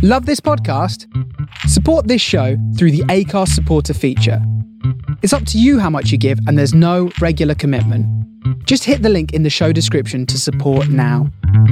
Love this podcast? Support this show through the Acast supporter feature. It's up to you how much you give, and there's no regular commitment. Just hit the link in the show description to support now.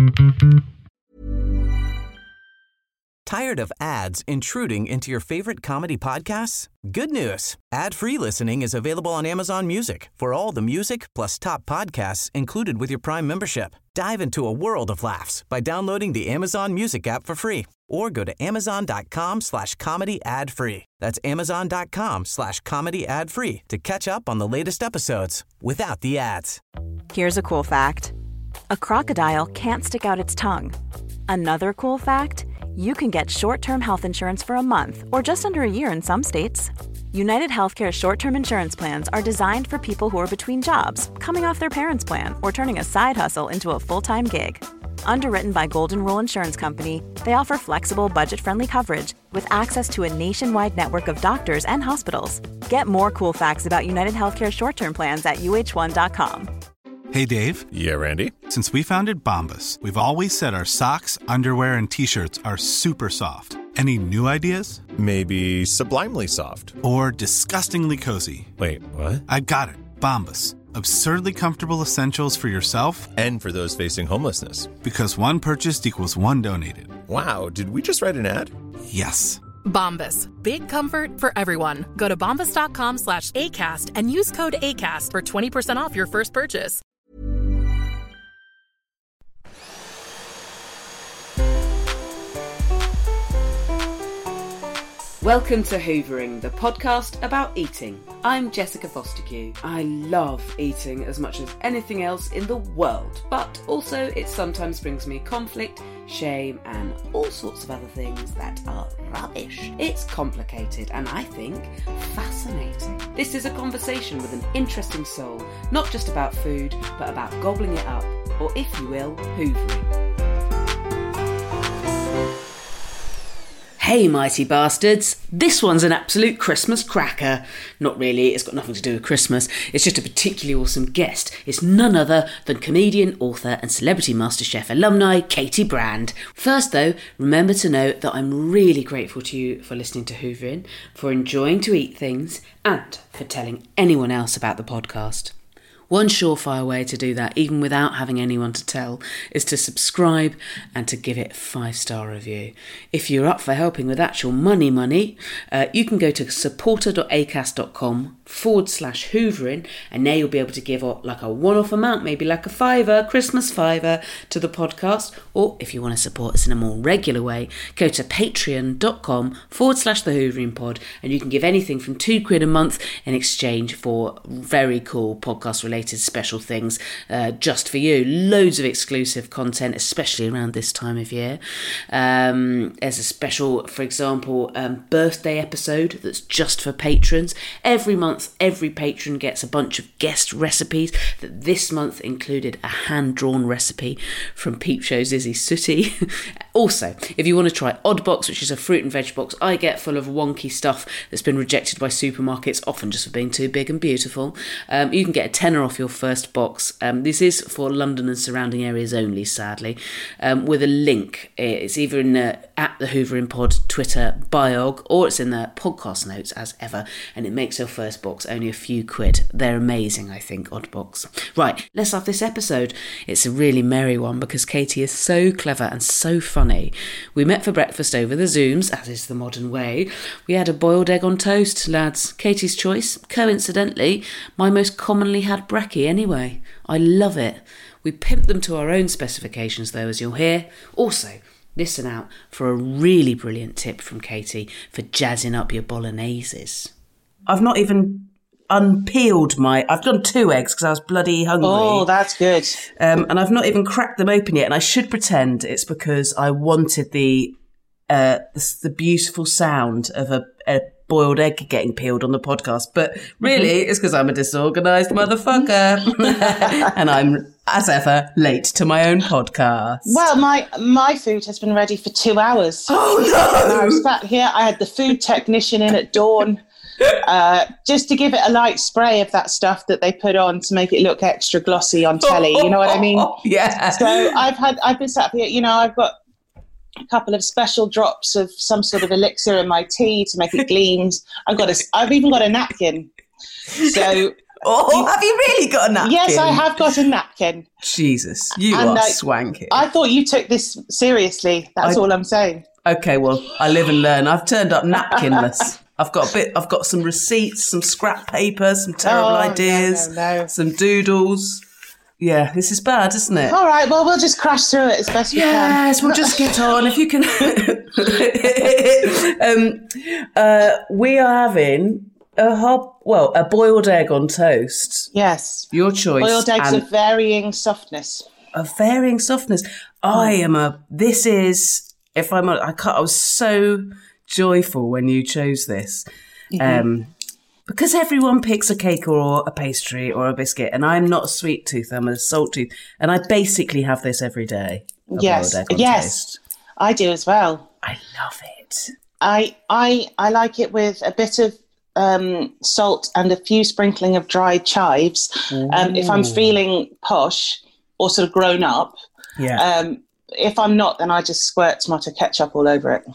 Tired of ads intruding into your favorite comedy podcasts? Good news. Ad-free listening is available on Amazon Music for all the music plus top podcasts included with your Prime membership. Dive into a world of laughs by downloading the Amazon Music app for free or go to amazon.com/comedy ad-free. That's amazon.com/comedy ad-free to catch up on the latest episodes without the ads. Here's a cool fact. A crocodile can't stick out its tongue. Another cool fact, you can get short-term health insurance for a month or just under a year in some states. United Healthcare short-term insurance plans are designed for people who are between jobs, coming off their parents' plan, or turning a side hustle into a full-time gig. Underwritten by Golden Rule Insurance Company, they offer flexible, budget-friendly coverage with access to a nationwide network of doctors and hospitals. Get more cool facts about United Healthcare short-term plans at uh1.com. Hey, Dave. Yeah, Randy. Since we founded Bombas, we've always said our socks, underwear, and T-shirts are super soft. Any new ideas? Maybe sublimely soft. Or disgustingly cozy. Wait, what? I got it. Bombas. Absurdly comfortable essentials for yourself and for those facing homelessness. Because one purchased equals one donated. Wow, did we just write an ad? Yes. Bombas. Big comfort for everyone. Go to bombas.com/ACAST and use code ACAST for 20% off your first purchase. Welcome to Hoovering, the podcast about eating. I'm Jessica Fostekew. I love eating as much as anything else in the world, but also it sometimes brings me conflict, shame, and all sorts of other things that are rubbish. It's complicated and I think fascinating. This is a conversation with an interesting soul, not just about food, but about gobbling it up, or if you will, hoovering. Hey mighty bastards, this one's an absolute Christmas cracker. Not really, it's got nothing to do with Christmas, it's just a particularly awesome guest. It's none other than comedian, author and Celebrity MasterChef alumni Katie Brand. First though, remember to note that I'm really grateful to you for listening to Hoovering, for enjoying to eat things and for telling anyone else about the podcast. One surefire way to do that, even without having anyone to tell, is to subscribe and to give it a 5-star review. If you're up for helping with actual money, you can go to supporter.acast.com/hoovering, and there you'll be able to give like a one-off amount, maybe like a £5, Christmas £5 to the podcast. Or if you want to support us in a more regular way, go to patreon.com/the Hoovering Pod, and you can give anything from £2 a month in exchange for very cool podcast-related special things just for you. Loads of exclusive content, especially around this time of year. There's a special, for example, birthday episode that's just for patrons. Every month, every patron gets a bunch of guest recipes. That this month included a hand-drawn recipe from Peep Show's Izzy Sooty. Also, if you want to try Oddbox, which is a fruit and veg box I get full of wonky stuff that's been rejected by supermarkets, often just for being too big and beautiful, you can get a tenner off your first box. This is for London and surrounding areas only, sadly, with a link. It's either in the at the Hoovering Pod Twitter biog, or it's in the podcast notes as ever, and it makes your first box only a few quid. They're amazing, I think, Oddbox. Right, let's have this episode. It's a really merry one because Katie is so clever and so funny. We met for breakfast over the Zooms, as is the modern way. We had a boiled egg on toast, lads. Katie's choice, coincidentally, my most commonly had brekkie anyway. I love it. We pimped them to our own specifications though, as you'll hear. Also, listen out for a really brilliant tip from Katie for jazzing up your bologneses. I've not even unpeeled I've done 2 eggs because I was bloody hungry. Oh, that's good. And I've not even cracked them open yet. And I should pretend it's because I wanted the beautiful sound of a boiled egg getting peeled on the podcast. But really, it's because I'm a disorganised motherfucker. And I'm, as ever, late to my own podcast. Well, my food has been ready for 2 hours. Oh, no! I was sat here. I had the food technician in at dawn. Just to give it a light spray of that stuff that they put on to make it look extra glossy on telly. You know what I mean? Yeah. So I've been sat here, I've got a couple of special drops of some sort of elixir in my tea to make it gleam. I've even got a napkin. So. Have you really got a napkin? Yes, I have got a napkin. Jesus, you are swanky. I thought you took this seriously. That's all I'm saying. Okay, well, I live and learn. I've turned up napkinless. I've got some receipts, some scrap paper, some terrible ideas, some doodles. Yeah, this is bad, isn't it? All right, well, we'll just crash through it as best we can. Yes, we'll just get on. If you can. We are having a boiled egg on toast. Yes. Your choice. Boiled eggs of varying softness. I was so joyful when you chose this. Because everyone picks a cake or a pastry or a biscuit, and I'm not a sweet tooth, I'm a salt tooth, and I basically have this every day. Yes, toast. I do as well. I love it. I like it with a bit of salt and a few sprinkling of dried chives. If I'm feeling posh or sort of grown up, if I'm not, then I just squirt tomato ketchup all over it.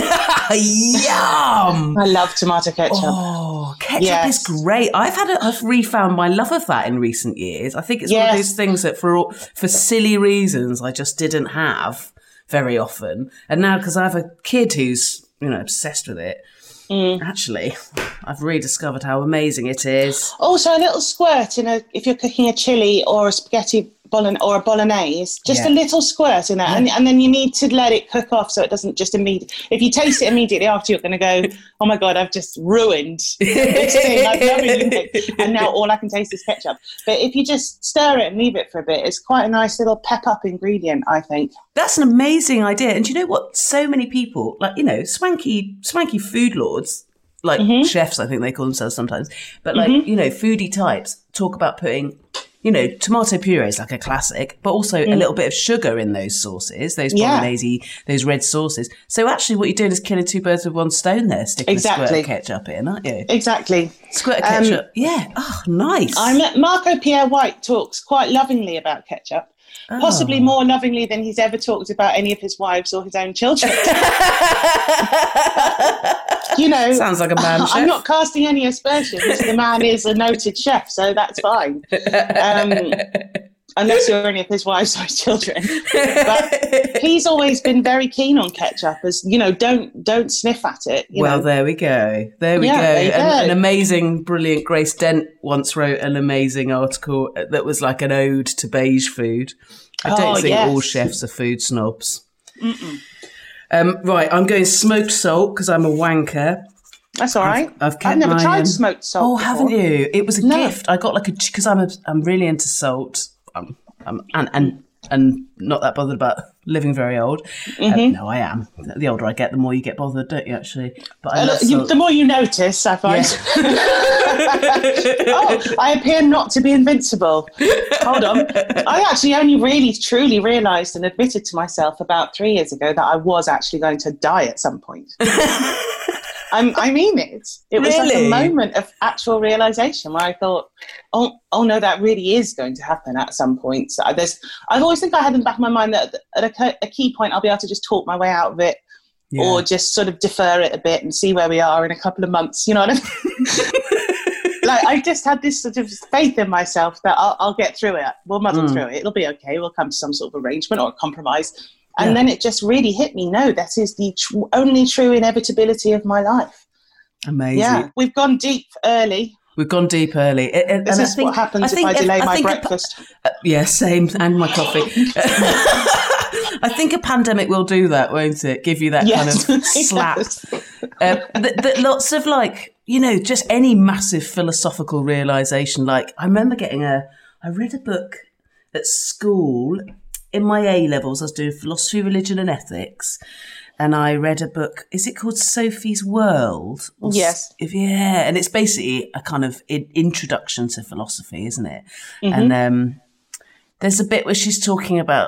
Yum! I love tomato ketchup. Oh, ketchup is great. I've refound my love of that in recent years. I think it's one of those things that for silly reasons I just didn't have very often. And now because I have a kid who's, obsessed with it, actually, I've rediscovered how amazing it is. Also, a little squirt if you're cooking a chili or a spaghetti or a bolognese, just a little squirt in it, and then you need to let it cook off so it doesn't just immediately. If you taste it immediately after, you're going to go, "Oh my god, I've just ruined this thing I've never eaten," and now all I can taste is ketchup. But if you just stir it and leave it for a bit, it's quite a nice little pep up ingredient, I think. That's an amazing idea. And do you know what? So many people, swanky food lords, chefs, I think they call themselves sometimes, but foodie types talk about putting, tomato puree is like a classic, but also a little bit of sugar in those sauces, those bolognese, those red sauces. So actually what you're doing is killing two birds with one stone there, sticking a squirt of ketchup in, aren't you? Exactly. Squirt of ketchup. Oh, nice. Marco Pierre White talks quite lovingly about ketchup. Possibly more lovingly than he's ever talked about any of his wives or his own children. Sounds like a man chef. I'm not casting any aspersions. The man is a noted chef, so that's fine. Unless you're any of his wives or his children. But he's always been very keen on ketchup, as don't sniff at it. Well, there we go. There we go. An amazing, brilliant Grace Dent once wrote an amazing article that was like an ode to beige food. I don't think all chefs are food snobs. Right, I'm going smoked salt because I'm a wanker. That's all right. I've never tried smoked salt. Oh, before. Haven't you? It was a gift. I got because I'm really into salt. And not that bothered about living very old. No, I am. The older I get, the more you get bothered, don't you? Actually, but the more you notice, I find. I appear not to be invincible. Hold on, I actually only really truly realised and admitted to myself about 3 years ago that I was actually going to die at some point. I mean it. It was like a moment of actual realisation where I thought, oh no, that really is going to happen at some point. So I've always think I had in the back of my mind that at a key point I'll be able to just talk my way out of it, or just sort of defer it a bit and see where we are in a couple of months. You know what I mean? I just had this sort of faith in myself that I'll get through it. We'll muddle through it. It'll be okay. We'll come to some sort of arrangement or a compromise. And then it just really hit me. No, that is the only true inevitability of my life. Amazing. Yeah, we've gone deep early. This is what happens if I delay my breakfast. Same, and my coffee. I think a pandemic will do that, won't it? Give you that kind of slap. Lots of just any massive philosophical realisation. Like I remember I read a book at school. In my A-levels, I was doing philosophy, religion and ethics. And I read a book, is it called Sophie's World? Yes. And it's basically a kind of introduction to philosophy, isn't it? And there's a bit where she's talking about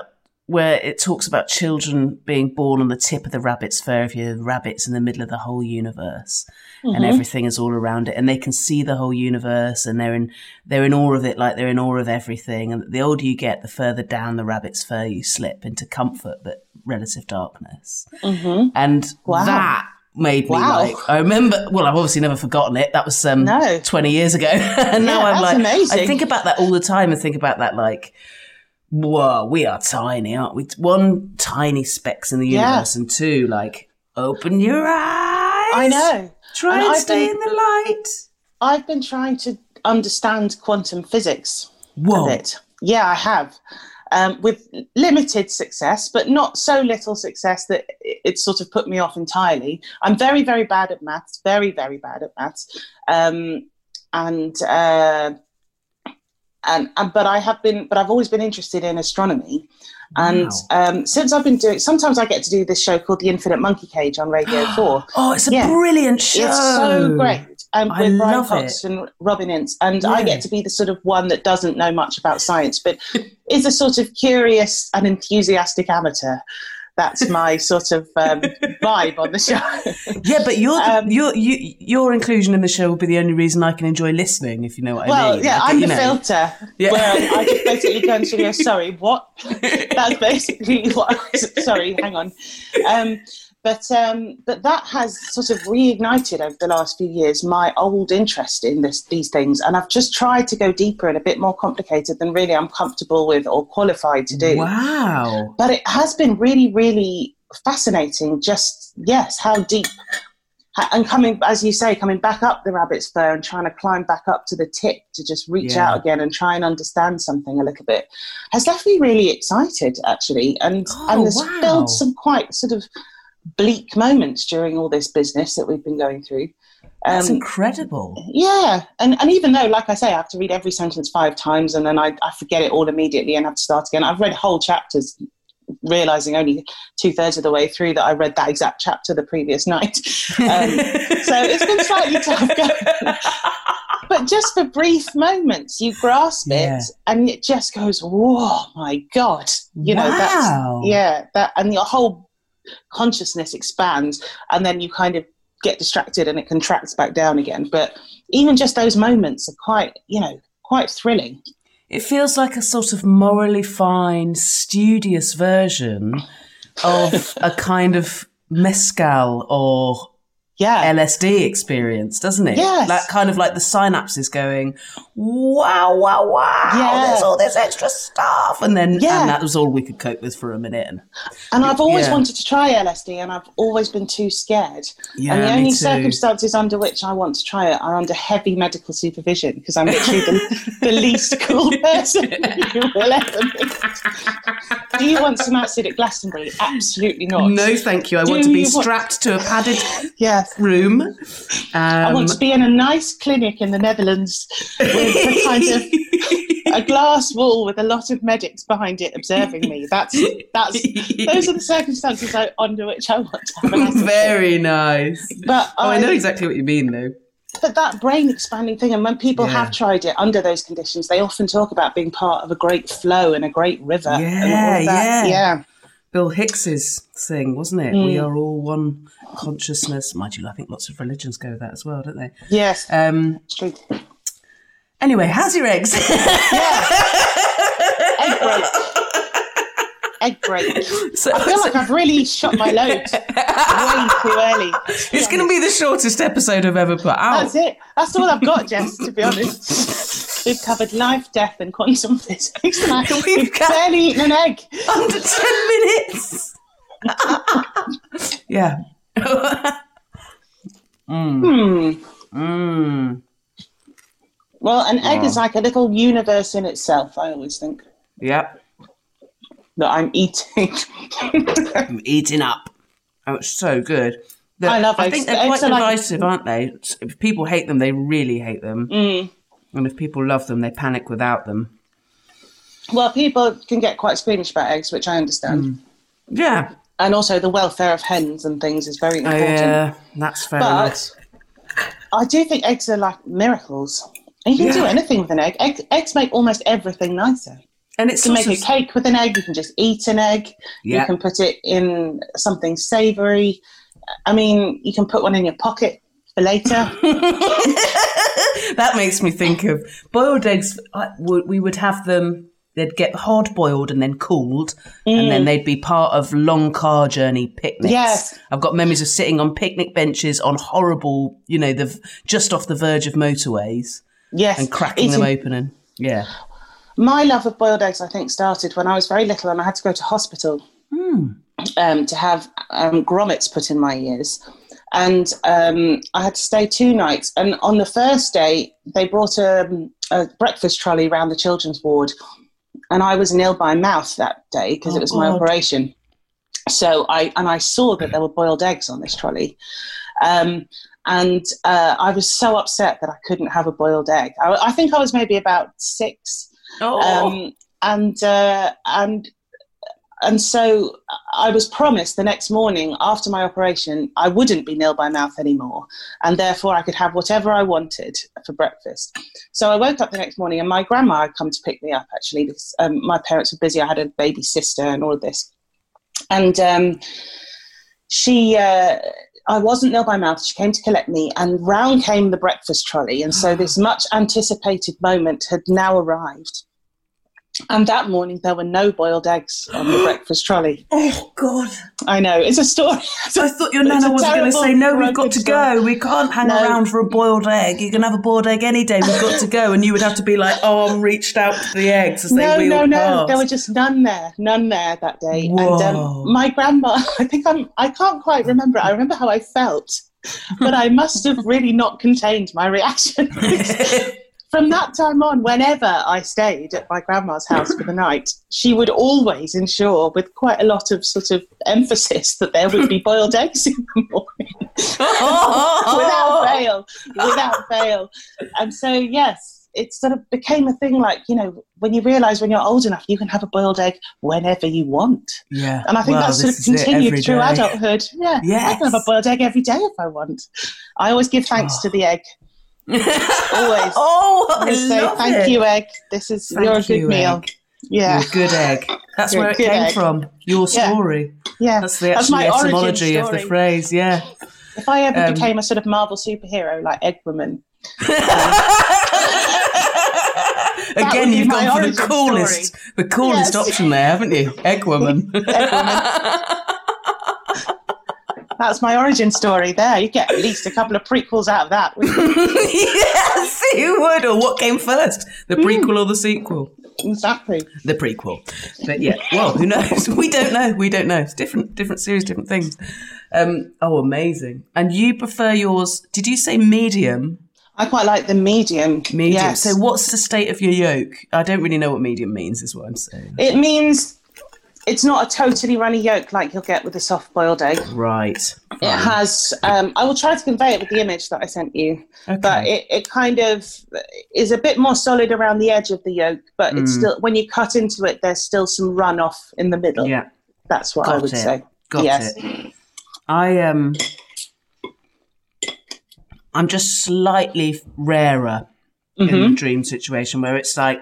where it talks about children being born on the tip of the rabbit's fur if you're rabbits in the middle of the whole universe, and everything is all around it, and they can see the whole universe, and they're in awe of it, like they're in awe of everything. And the older you get, the further down the rabbit's fur you slip into comfort but relative darkness. And that made me like, I remember, well, I've obviously never forgotten it. That was 20 years ago. And now I'm like, amazing. I think about that all the time and think about that like, whoa, we are tiny, aren't we? One, tiny specks in the universe, and two, like, open your eyes. I know. Try and stay in the light. I've been trying to understand quantum physics a bit. Yeah, I have. With limited success, but not so little success that it sort of put me off entirely. I'm very, very bad at maths, very, very bad at maths. But I've always been interested in astronomy. And since I've been doing, sometimes I get to do this show called The Infinite Monkey Cage on Radio 4. Oh, it's a brilliant show. It's so great. With Brian Cox and Robin Ince. And I get to be the sort of one that doesn't know much about science, but is a sort of curious and enthusiastic amateur. That's my sort of vibe on the show. Yeah, but your inclusion in the show will be the only reason I can enjoy listening, if you know what I mean. Well, yeah, I'm the filter. Yeah. Where I just basically go and go, sorry, what? That's basically what sorry, hang on. But that has sort of reignited over the last few years my old interest in these things. And I've just tried to go deeper and a bit more complicated than really I'm comfortable with or qualified to do. Wow. But it has been really, really fascinating, how deep. And coming, as you say, coming back up the rabbit's fur and trying to climb back up to the tip to just reach out again and try and understand something a little bit has left me really excited, actually. And there's filled some quite sort of bleak moments during all this business that we've been going through. That's incredible. Yeah. And even though, like I say, I have to read every sentence 5 times and then I forget it all immediately and have to start again. I've read whole chapters, realising only 2/3 of the way through that I read that exact chapter the previous night. So it's been slightly tough going. But just for brief moments, you grasp it and it just goes, whoa, my God. You know, and your whole consciousness expands, and then you kind of get distracted and it contracts back down again. But even just those moments are quite thrilling. It feels like a sort of morally fine, studious version of a kind of mezcal or LSD experience, doesn't it? Yes. Like kind of like the synapses going, wow, wow, wow, there's all this extra stuff. And then and that was all we could cope with for a minute. And I've always wanted to try LSD and I've always been too scared. Yeah, and the only circumstances under which I want to try it are under heavy medical supervision, because I'm literally the least cool person you will ever meet. Do you want some acid at Glastonbury? Absolutely not. No, thank you. I want to be strapped to a padded room. I want to be in a nice clinic in the Netherlands with a kind of a glass wall with a lot of medics behind it observing me. Those are the circumstances under which I want to have an acid. Very nice. But I know exactly what you mean, though. But that brain expanding thing, and when people have tried it under those conditions, they often talk about being part of a great flow and a great river. And all of that. Yeah. Bill Hicks's thing, wasn't it? We are all one consciousness. Mind you, I think lots of religions go with that as well, don't they? Yes. It's true. Anyway, how's your eggs? Egg break. So, I feel like I've really shot my load way too early. It's going to be the shortest episode I've ever put out. That's it. That's all I've got, Jess, to be honest. We've covered life, death and quantum physics. We've barely eaten an egg. Under 10 minutes. Yeah. Well, an egg is like a little universe in itself, I always think. Yep. That I'm eating. I'm eating up. Oh, it's so good. I love eggs. I think they're quite divisive, aren't they? If people hate them, they really hate them. And if people love them, they panic without them. Well, people can get quite squeamish about eggs, which I understand. Yeah. And also the welfare of hens and things is very important. Yeah, that's fair enough. I do think eggs are like miracles. And you can do anything with an egg. Eggs make almost everything nicer. And it's you can make a cake with an egg. You can just eat an egg. Yeah. You can put it in something savoury. I mean, you can put one in your pocket for later. That makes me think of boiled eggs. We would have them, they'd get hard boiled and then cooled, and then they'd be part of long car journey picnics. Yes. I've got memories of sitting on picnic benches on horrible, just off the verge of motorways. Yes. And cracking them open. And yeah. My love of boiled eggs, I think, started when I was very little and I had to go to hospital to have grommets put in my ears. And I had to stay 2 nights. And on the first day, they brought a breakfast trolley around the children's ward. And I was ill by mouth that day because it was my operation. So I saw that there were boiled eggs on this trolley. And I was so upset that I couldn't have a boiled egg. I think I was maybe about 6. And so I was promised the next morning after my operation I wouldn't be nil by mouth anymore, and therefore I could have whatever I wanted for breakfast. So I woke up the next morning and my grandma had come to pick me up, actually, because my parents were busy. I had a baby sister and all of this. And I wasn't nil by mouth. She came to collect me, and round came the breakfast trolley. And so this much anticipated moment had now arrived. And that morning, there were no boiled eggs on the breakfast trolley. Oh, God. I know. It's a story. I thought your nana was going to say, no, we've got to go. We can't hang around for a boiled egg. You can have a boiled egg any day. We've got to go. And you would have to be like, I'm reached out to the eggs as they wheeled past. There were just none there that day. Whoa. And my grandma, I can't quite remember. I remember how I felt, but I must have really not contained my reaction. From that time on, whenever I stayed at my grandma's house for the night, she would always ensure, with quite a lot of sort of emphasis, that there would be boiled eggs in the morning. Without fail. And so, yes, it sort of became a thing like, when you realise when you're old enough, you can have a boiled egg whenever you want. Yeah. And I think that sort of continued through adulthood. Yeah. Yes. I can have a boiled egg every day if I want. I always give thanks to the egg. Always. Thank you, egg. You're a good meal. Yeah, you're a good egg. That's where it came from. Your story. Yeah, that's the etymology of the phrase. Yeah. If I ever became a sort of Marvel superhero like Egg Woman, again, you've gone for the coolest option there, haven't you? Egg Woman. That's my origin story there. You get at least a couple of prequels out of that. Yes, you would. Or what came first, the prequel or the sequel? Exactly. The prequel. But yeah, well, who knows? We don't know. It's different series, different things. Amazing. And you prefer yours, did you say medium? I quite like the medium. Medium. Yes. So what's the state of your yolk? I don't really know what medium means, is what I'm saying. It means it's not a totally runny yolk like you'll get with a soft-boiled egg. Right. It has... I will try to convey it with the image that I sent you. Okay. But it kind of is a bit more solid around the edge of the yolk, but it's still... When you cut into it, there's still some runoff in the middle. Yeah. That's what I would say. Got it. I'm just slightly rarer in the dream situation where it's like...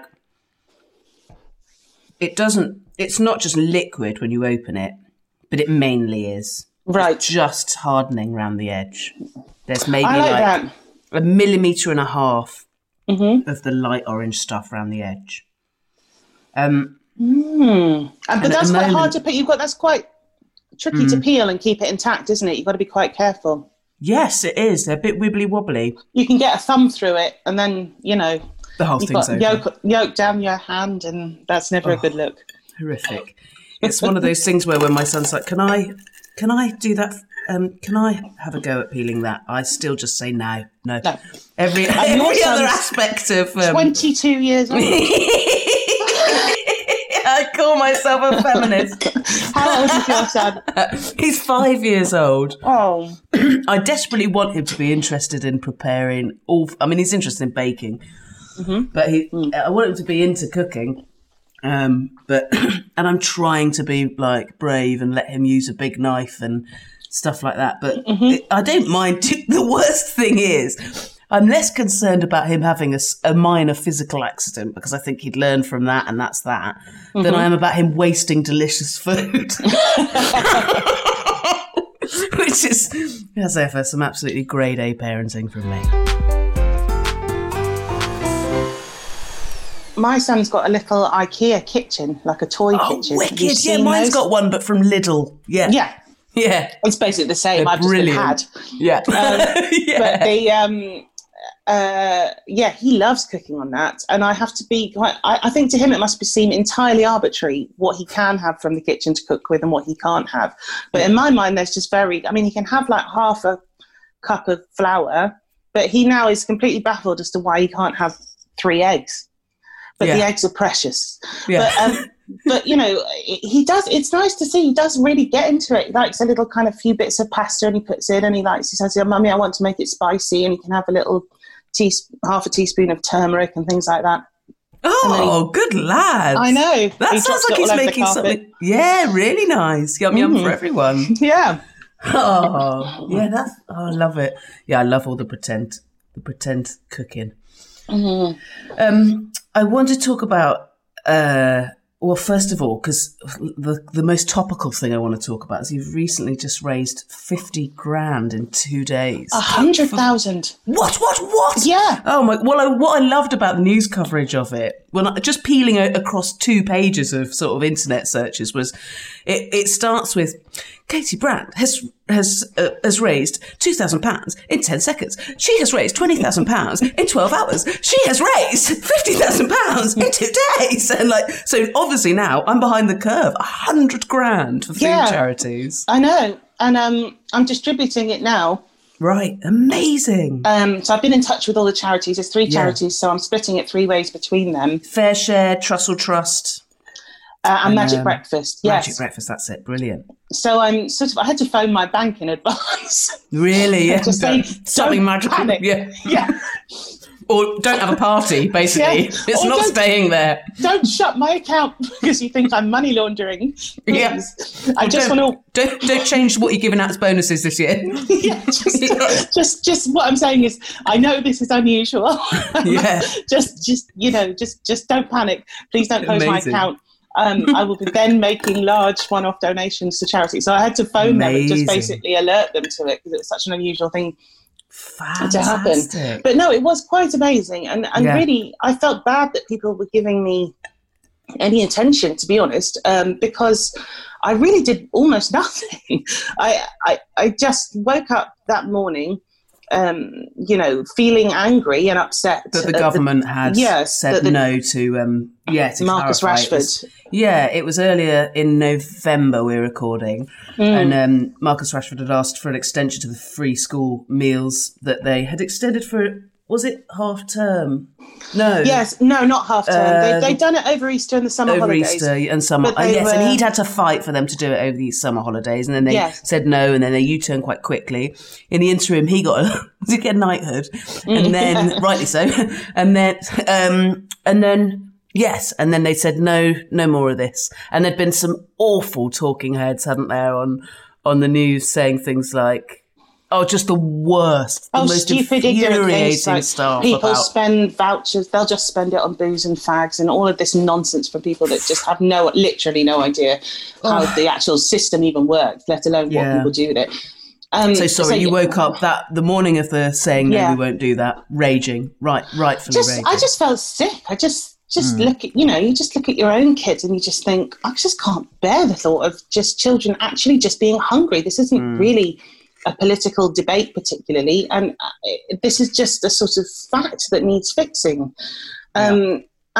It's not just liquid when you open it, but it mainly is. Right. It's just hardening around the edge. There's maybe like 1.5 millimeters of the light orange stuff around the edge. But that's quite hard to put. That's quite tricky to peel and keep it intact, isn't it? You've got to be quite careful. Yes, it is. They're a bit wibbly wobbly. You can get a thumb through it, and then the whole thing's over. Yolk down your hand, and that's never a good look. Horrific. It's one of those things where when my son's like, can I do that? Can I have a go at peeling that? I still just say no. Every other aspect of 22 years old. I call myself a feminist. How old is your son? He's 5 years old. Oh. I desperately want him to be interested in preparing he's interested in baking, but I want him to be into cooking. And I'm trying to be like brave and let him use a big knife and stuff like that. But I don't mind. The worst thing is, I'm less concerned about him having a minor physical accident, because I think he'd learn from that and that's that, than I am about him wasting delicious food. Which is, as ever, some absolutely grade A parenting from me. My son's got a little IKEA kitchen, like a toy kitchen. Wicked. Yeah, mine's got one, but from Lidl. Yeah. Yeah. It's basically the same. I've brilliant. just been had. Yeah. But he loves cooking on that. And I have to be quite, I think to him it must seem entirely arbitrary what he can have from the kitchen to cook with and what he can't have. But in my mind, there's just he can have like half a cup of flour, but he now is completely baffled as to why he can't have 3 eggs. But the eggs are precious. Yeah. But, you know, he does, it's nice to see, he does really get into it. He likes a little kind of few bits of pasta and he puts in and he says, Mummy, I want to make it spicy, and he can have a little half a teaspoon of turmeric and things like that. Oh, good lad. I know. That sounds like he's making something. Yeah, really nice. Yum, yum for everyone. Yeah. Oh, yeah, I love it. Yeah, I love all the pretend cooking. I want to talk about, well, first of all, because the most topical thing I want to talk about is you've recently just raised 50 grand in 2 days. 100,000. What? Yeah. Oh my! Well, what I loved about the news coverage of it, just peeling across 2 pages of sort of internet searches, was it starts with Katie Brandt has raised £2,000 in 10 seconds. She has raised £20,000 in 12 hours. She has raised £50,000 in 2 days. And so obviously now I'm behind the curve. 100 grand for food charities. I know. And I'm distributing it now. Right. Amazing. So I've been in touch with all the charities. There's 3 charities, so I'm splitting it 3 ways between them. Fair Share, Trussell Trust. And Magic Breakfast, yes. Magic Breakfast, that's it. Brilliant. So I had to phone my bank in advance. Really? Yeah. Just say, something magical. Panic. Yeah. Or don't have a party, basically. Yeah. It's not staying there. Don't shut my account because you think I'm money laundering. Please. Yeah. I just want to... Don't change what you're giving out as bonuses this year. Yeah, just what I'm saying is, I know this is unusual. Yeah. just don't panic. Please don't close my account. I will be then making large one-off donations to charity. So I had to phone them and just basically alert them to it because it was such an unusual thing to happen. But no, it was quite amazing. And really, I felt bad that people were giving me any attention, to be honest, because I really did almost nothing. I just woke up that morning, feeling angry and upset that the government had said no to Marcus Rashford. It was earlier in November we were recording, and Marcus Rashford had asked for an extension to the free school meals that they had extended for. Was it half term? No. Yes, no, not half term. They'd done it over Easter and the summer holidays. Over Easter and summer. And he'd had to fight for them to do it over the summer holidays, and then they said no, and then they U-turned quite quickly. In the interim, he got a knighthood, and then rightly so, and then they said no more of this. And there'd been some awful talking heads, hadn't there, on the news saying things like, just the worst, the most stupid, infuriating stuff. People spend vouchers, they'll just spend it on booze and fags and all of this nonsense from people that just have literally no idea how the actual system even works, let alone what people do with it. You woke up the morning of the saying no, we won't do that, raging, rightfully raging. I just felt sick. I just look at, you just look at your own kids and you just think, I just can't bear the thought of just children actually just being hungry. This isn't really a political debate particularly, and this is just a sort of fact that needs fixing. And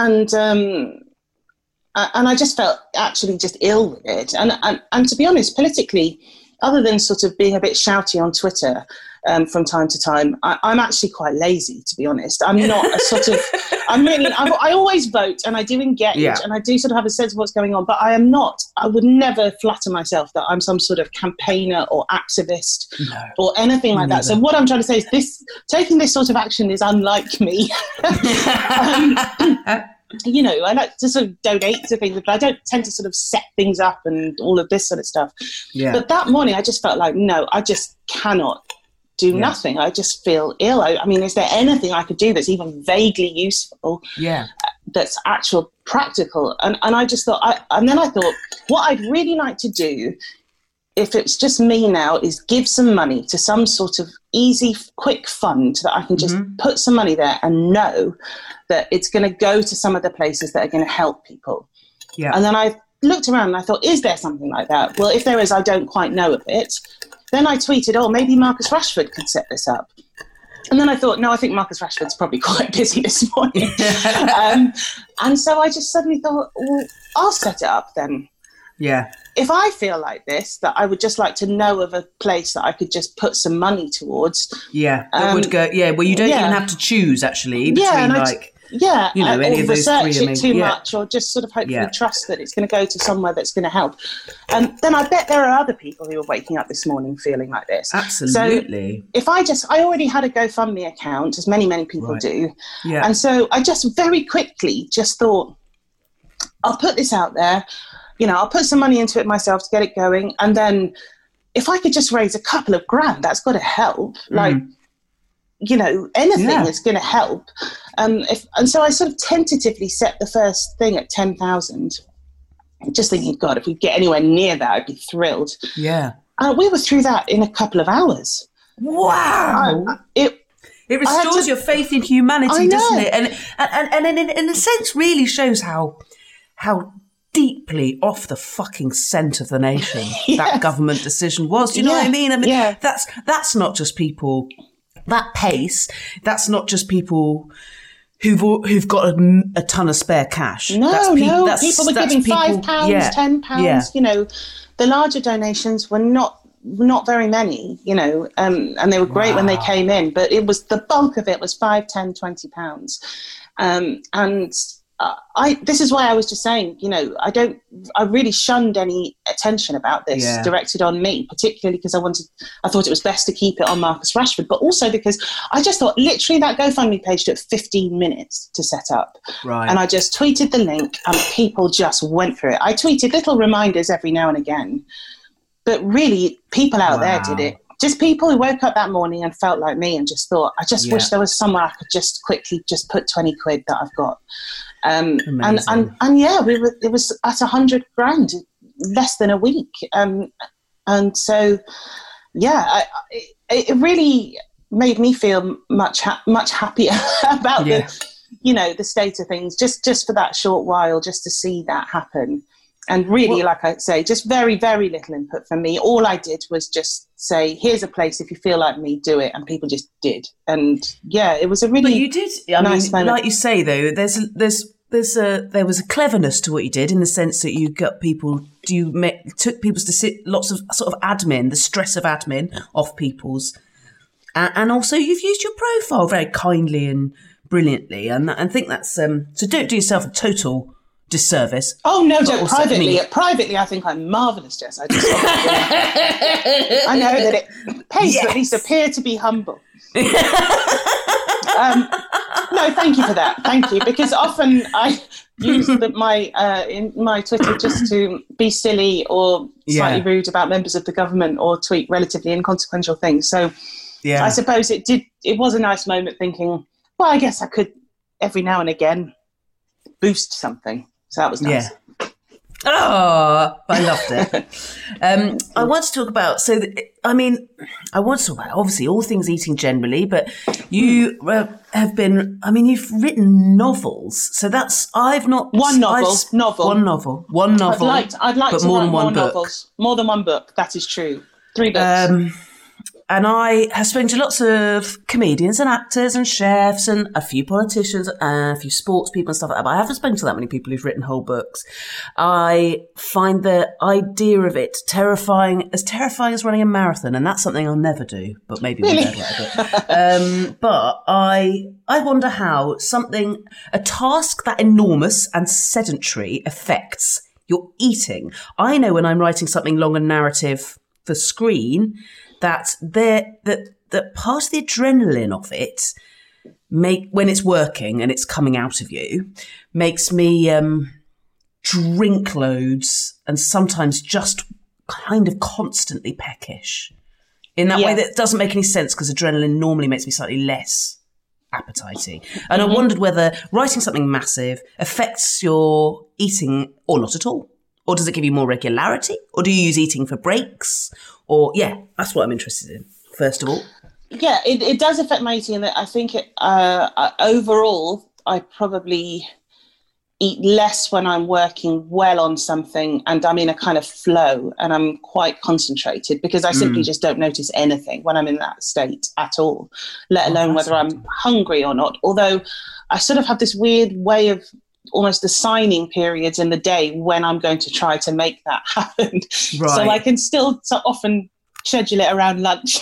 I just felt actually just ill with it. And to be honest, politically, other than sort of being a bit shouty on Twitter from time to time, I'm actually quite lazy, to be honest. I'm not a sort of, I always vote and I do engage and I do sort of have a sense of what's going on, but I would never flatter myself that I'm some sort of campaigner or activist or anything like that. So what I'm trying to say is taking this sort of action is unlike me. I like to sort of donate to things, but I don't tend to sort of set things up and all of this sort of stuff. Yeah. But that morning I just felt like, no, I just cannot do nothing. I just feel ill. I mean, is there anything I could do that's even vaguely useful? Yeah. That's actual practical. And I just thought, and then I thought, what I'd really like to do, if it's just me now, is give some money to some sort of easy, quick fund that I can just put some money there and know that it's going to go to some of the places that are going to help people. Yeah. And then I looked around and I thought, is there something like that? Well, if there is, I don't quite know of it. Then I tweeted, maybe Marcus Rashford could set this up. And then I thought, no, I think Marcus Rashford's probably quite busy this morning. And so I just suddenly thought, well, I'll set it up then. Yeah. If I feel like this, that I would just like to know of a place that I could just put some money towards. Yeah, that would go. Yeah, well, you don't even have to choose actually between any of those research three. it too much, or just sort of hopefully trust that it's going to go to somewhere that's going to help. Then I bet there are other people who are waking up this morning feeling like this. Absolutely. So if I already had a GoFundMe account, as many people do, yeah, and so I just very quickly just thought, I'll put this out there. I'll put some money into it myself to get it going. And then if I could just raise a couple of grand, that's got to help. Anything is going to help. And so I sort of tentatively set the first thing at 10,000, just thinking, God, if we get anywhere near that, I'd be thrilled. Yeah. We were through that in a couple of hours. Wow. It restores your faith in humanity, doesn't it? And in a sense really shows how deeply off the fucking scent of the nation that government decision was. Do you know what I mean? I mean, that's not just people, that pace, that's not just people who've got a ton of spare cash. No, people were giving £5, £10. Yeah. The larger donations were not very many, and they were great when they came in, but it was, the bulk of it was £5, £10, £20. This is why I was just saying, I really shunned any attention about this directed on me, particularly because I thought it was best to keep it on Marcus Rashford, but also because I just thought literally that GoFundMe page took 15 minutes to set up. Right. And I just tweeted the link and people just went through it. I tweeted little reminders every now and again, but really people out there did it. Just people who woke up that morning and felt like me and just thought, I just wish there was somewhere I could just quickly just put 20 quid that I've got. It was at 100 grand, less than a week. And so, it really made me feel much happier about the state of things, just for that short while, just to see that happen. And really, like I say, just very, very little input from me. All I did was just say, here's a place, if you feel like me, do it. And people just did. And it was a really But you did, nice moment. Like you say, though, there was a cleverness to what you did in the sense that you got people, took people's lots of sort of admin, the stress of admin off people's. And also you've used your profile very kindly and brilliantly. And I think that's, so don't do yourself a total disservice. Oh no, don't. Privately, I think I'm marvellous, Jess. I know that it pays to at least appear to be humble. No, thank you for that. Thank you, because often I use in my Twitter just to be silly or slightly rude about members of the government or tweet relatively inconsequential things. So I suppose it was a nice moment thinking, well, I guess I could every now and again boost something. So that was nice. Yeah. Oh, I loved it. I want to talk about, obviously all things eating generally, but you you've written novels. So that's, I've not... One novel. One novel. I'd like but to more write than one more book. novels. More than one book, that is true. 3 books. And I have spoken to lots of comedians and actors and chefs and a few politicians and a few sports people and stuff like that, but I haven't spoken to that many people who've written whole books. I find the idea of it as terrifying as running a marathon, and that's something I'll never do, but maybe one day I'll do it. But I wonder how a task that enormous and sedentary affects your eating. I know when I'm writing something long and narrative for screen, that part of the adrenaline of it, when it's working and it's coming out of you, makes me drink loads and sometimes just kind of constantly peckish. in that way that doesn't make any sense because adrenaline normally makes me slightly less appetitey. And I wondered whether writing something massive affects your eating or not at all. Or does it give you more regularity? Or do you use eating for breaks? Or, that's what I'm interested in, first of all. Yeah, it does affect my eating. And I think overall, I probably eat less when I'm working well on something and I'm in a kind of flow and I'm quite concentrated, because I simply just don't notice anything when I'm in that state at all, let alone whether I'm hungry or not. Although I sort of have this weird way of almost assigning periods in the day when I'm going to try to make that happen. Right. So I can still so often schedule it around lunch.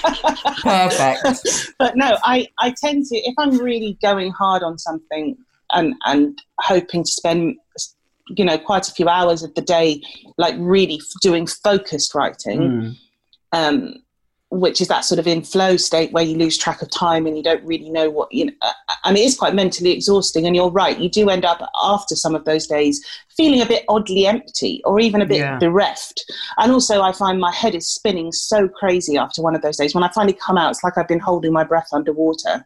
Perfect. But no, I tend to, if I'm really going hard on something and hoping to spend, quite a few hours of the day, like really doing focused writing, which is that sort of in flow state where you lose track of time and you don't really know what, it is quite mentally exhausting. And you're right, you do end up after some of those days feeling a bit oddly empty or even a bit bereft. And also I find my head is spinning so crazy after one of those days. When I finally come out, it's like I've been holding my breath underwater.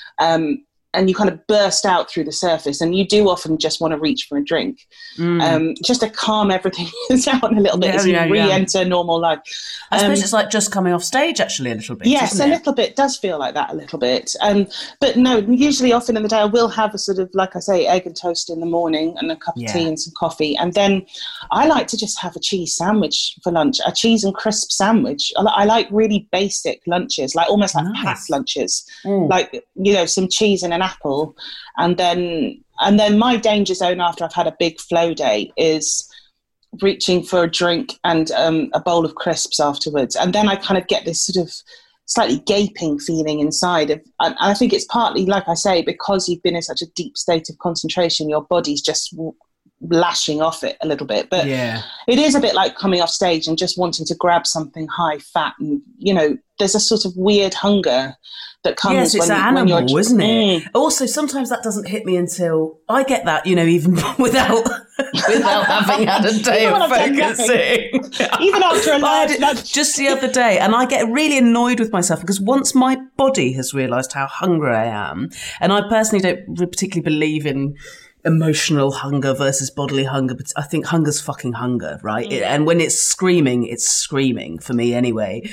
And you kind of burst out through the surface, and you do often just want to reach for a drink, just to calm everything down a little bit as you re-enter normal life. I suppose it's like just coming off stage, actually, a little bit. Yes, a little bit does feel like that a little bit. But no, usually often in the day I will have a sort of, like I say, egg and toast in the morning and a cup of tea and some coffee. And then I like to just have a cheese sandwich for lunch, a cheese and crisp sandwich. I like really basic lunches, like almost like packed lunches, like, some cheese and an apple. And then my danger zone after I've had a big flow day is reaching for a drink and a bowl of crisps afterwards. And then I kind of get this sort of slightly gaping feeling inside of, and I think it's partly, like I say, because you've been in such a deep state of concentration, your body's just lashing off it a little bit. But it is a bit like coming off stage and just wanting to grab something high fat, and there's a sort of weird hunger that comes. Yes, it's when you're, isn't it? Also, sometimes that doesn't hit me until I get that, even without having had a day of focusing. Even after a large lunch. Just the other day, and I get really annoyed with myself because once my body has realised how hungry I am, and I personally don't particularly believe in emotional hunger versus bodily hunger, but I think hunger's fucking hunger, right? And when it's screaming for me anyway.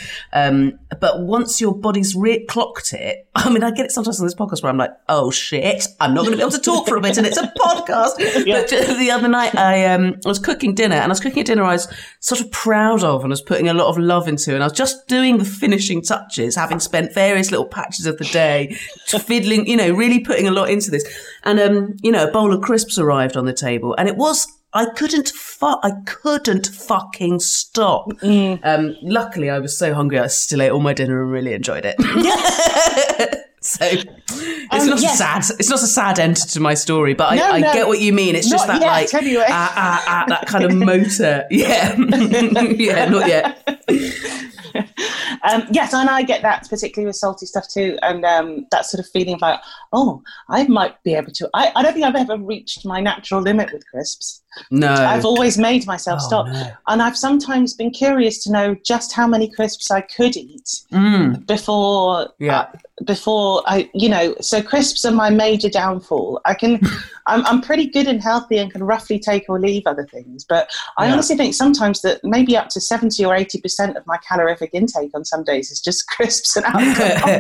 But once your body's clocked it, I get it sometimes on this podcast where I'm like, oh shit, I'm not going to be able to talk for a bit, and it's a podcast. But the other night I was cooking dinner, and I was cooking a dinner I was sort of proud of and I was putting a lot of love into, and I was just doing the finishing touches, having spent various little patches of the day fiddling, really putting a lot into this. And, a bowl of crisps arrived on the table, and it was, I couldn't fucking stop. Luckily, I was so hungry I still ate all my dinner and really enjoyed it. So it's not a sad end to my story, but I get what you mean. It's just that anyway. That kind of motor. Yeah, not yet. Yes, and I get that, particularly with salty stuff too, and that sort of feeling of like, oh, I might be able to. I don't think I've ever reached my natural limit with crisps. No. I've always made myself stop. No. And I've sometimes been curious to know just how many crisps I could eat before I, so crisps are my major downfall. I'm pretty good and healthy and can roughly take or leave other things. But I honestly think sometimes that maybe up to 70 or 80% of my calorific intake on some days is just crisps and alcohol.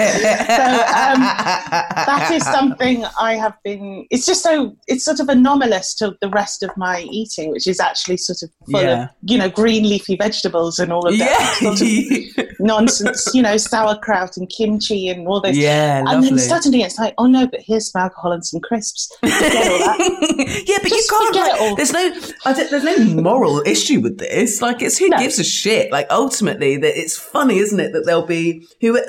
That is something I have been, it's sort of anomalous to the rest of my eating, which is actually sort of full of, green leafy vegetables and all of that sort of nonsense, sauerkraut and kimchi and all those. Yeah, and then suddenly it's like, oh no, but here's some alcohol and some crisps. Forget all that. Yeah, but just you can't, there's no moral issue with this. Like, it's who gives a shit. Like, ultimately, that it's funny, isn't it, that there'll be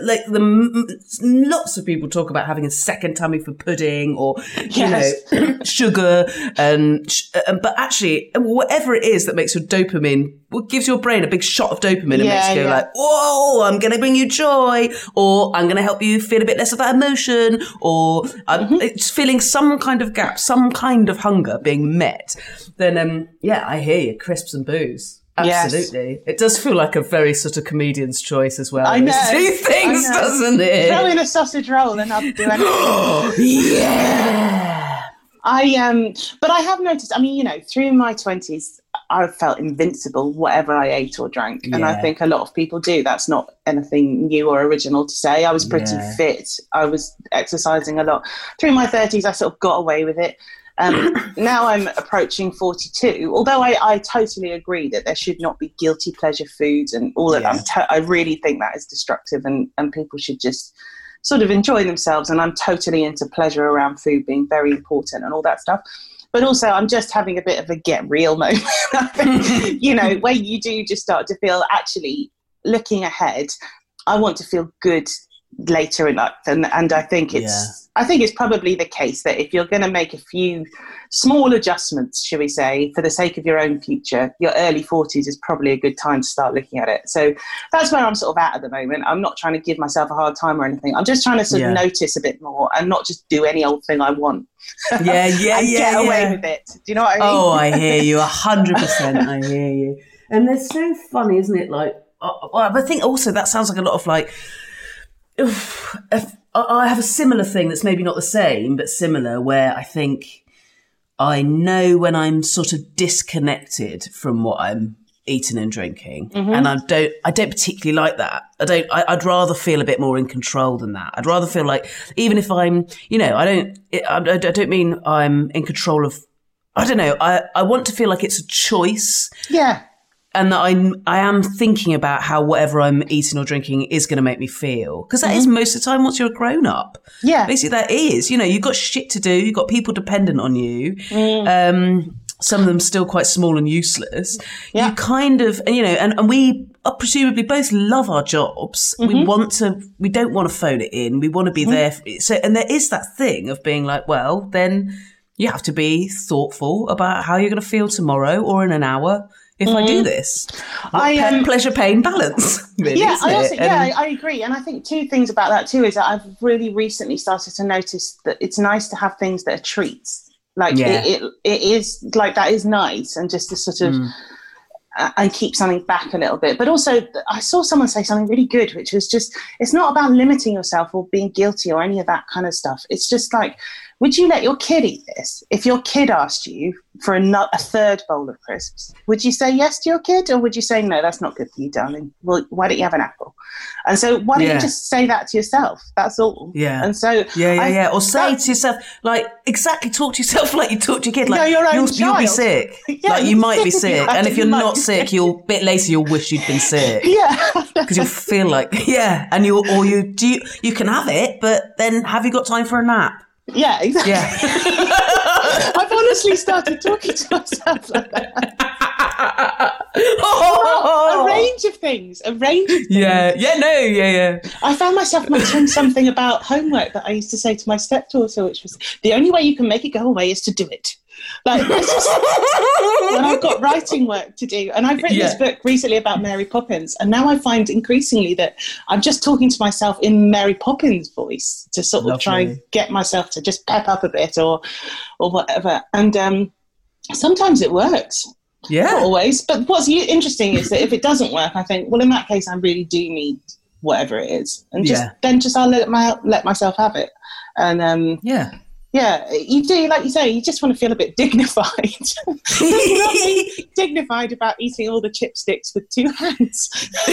lots of people talk about having a second tummy for pudding or sugar but actually, whatever it is that makes your dopamine, gives your brain a big shot of dopamine and makes you go like, whoa, I'm going to bring you joy, or I'm going to help you feel a bit less of that emotion, or it's feeling some kind of gap, some kind of hunger being met, then I hear you, crisps and booze. Absolutely. Yes. It does feel like a very sort of comedian's choice as well. I know. Those 2 things, doesn't it? Throw in a sausage roll and I'll do anything. Yeah. But I have noticed, I mean, you know, through my 20s, I felt invincible, whatever I ate or drank. And I think a lot of people do. That's not anything new or original to say. I was pretty fit. I was exercising a lot. Through my 30s, I sort of got away with it. Now I'm approaching 42, although I totally agree that there should not be guilty pleasure foods and all of that. I really think that is destructive and people should just sort of enjoy themselves. And I'm totally into pleasure around food being very important and all that stuff. But also I'm just having a bit of a get real moment, you know, where you do just start to feel actually looking ahead. I want to feel good later in life. And I think it's probably the case that if you're going to make a few small adjustments, shall we say, for the sake of your own future, your early 40s is probably a good time to start looking at it. So that's where I'm sort of at the moment. I'm not trying to give myself a hard time or anything. I'm just trying to sort of notice a bit more and not just do any old thing I want. Get away with it. Do you know what I mean? Oh, I hear you 100%. I hear you. And they're so funny, isn't it? Like, I think also that sounds like a lot of like, I have a similar thing that's maybe not the same, but similar, where I think I know when I'm sort of disconnected from what I'm eating and drinking, and I don't particularly like that. I'd rather feel a bit more in control than that. I'd rather feel like, even if I'm, you know, I don't mean I'm in control of, I don't know, I want to feel like it's a choice. Yeah. And that I am thinking about how whatever I'm eating or drinking is going to make me feel. Because that is most of the time once you're a grown up. Yeah. Basically, that is. You know, you've got shit to do. You've got people dependent on you. Some of them still quite small and useless. Yeah. You kind of, you know, and we presumably both love our jobs. We don't want to phone it in. We want to be there. So, and there is that thing of being like, well, then you have to be thoughtful about how you're going to feel tomorrow or in an hour. If I do this, pleasure, pain, balance. Really, I agree. And I think 2 things about that too is that I've really recently started to notice that it's nice to have things that are treats. Like it is like, that is nice, and just to sort of and keep something back a little bit. But also I saw someone say something really good, which was just, it's not about limiting yourself or being guilty or any of that kind of stuff. It's just like, would you let your kid eat this? If your kid asked you for a third bowl of crisps, would you say yes to your kid, or would you say, no, that's not good for you, darling? Well, why don't you have an apple? And so why don't you just say that to yourself? That's all. Yeah. And so Or say to yourself, like, exactly, talk to yourself like you talk to your kid. Like, you'll be sick. Like, you might be sick. And if you're not sick, a bit later you'll wish you'd been sick. Yeah. Because you'll feel like, and you can have it, but then have you got time for a nap? Yeah, exactly. Yeah. I've honestly started talking to myself like that. A range of things. Yeah. I found myself muttering something about homework that I used to say to my stepdaughter, which was, the only way you can make it go away is to do it. Like, when I've got writing work to do, and I've written this book recently about Mary Poppins, and now I find increasingly that I'm just talking to myself in Mary Poppins voice to sort of try and get myself to just pep up a bit or whatever. And sometimes it works. Yeah. Not always. But what's interesting is that if it doesn't work, I think, well, in that case, I really do need whatever it is, and I'll let myself have it. And yeah, you do, like you say, you just want to feel a bit dignified. There's nothing dignified about eating all the chipsticks with 2 hands.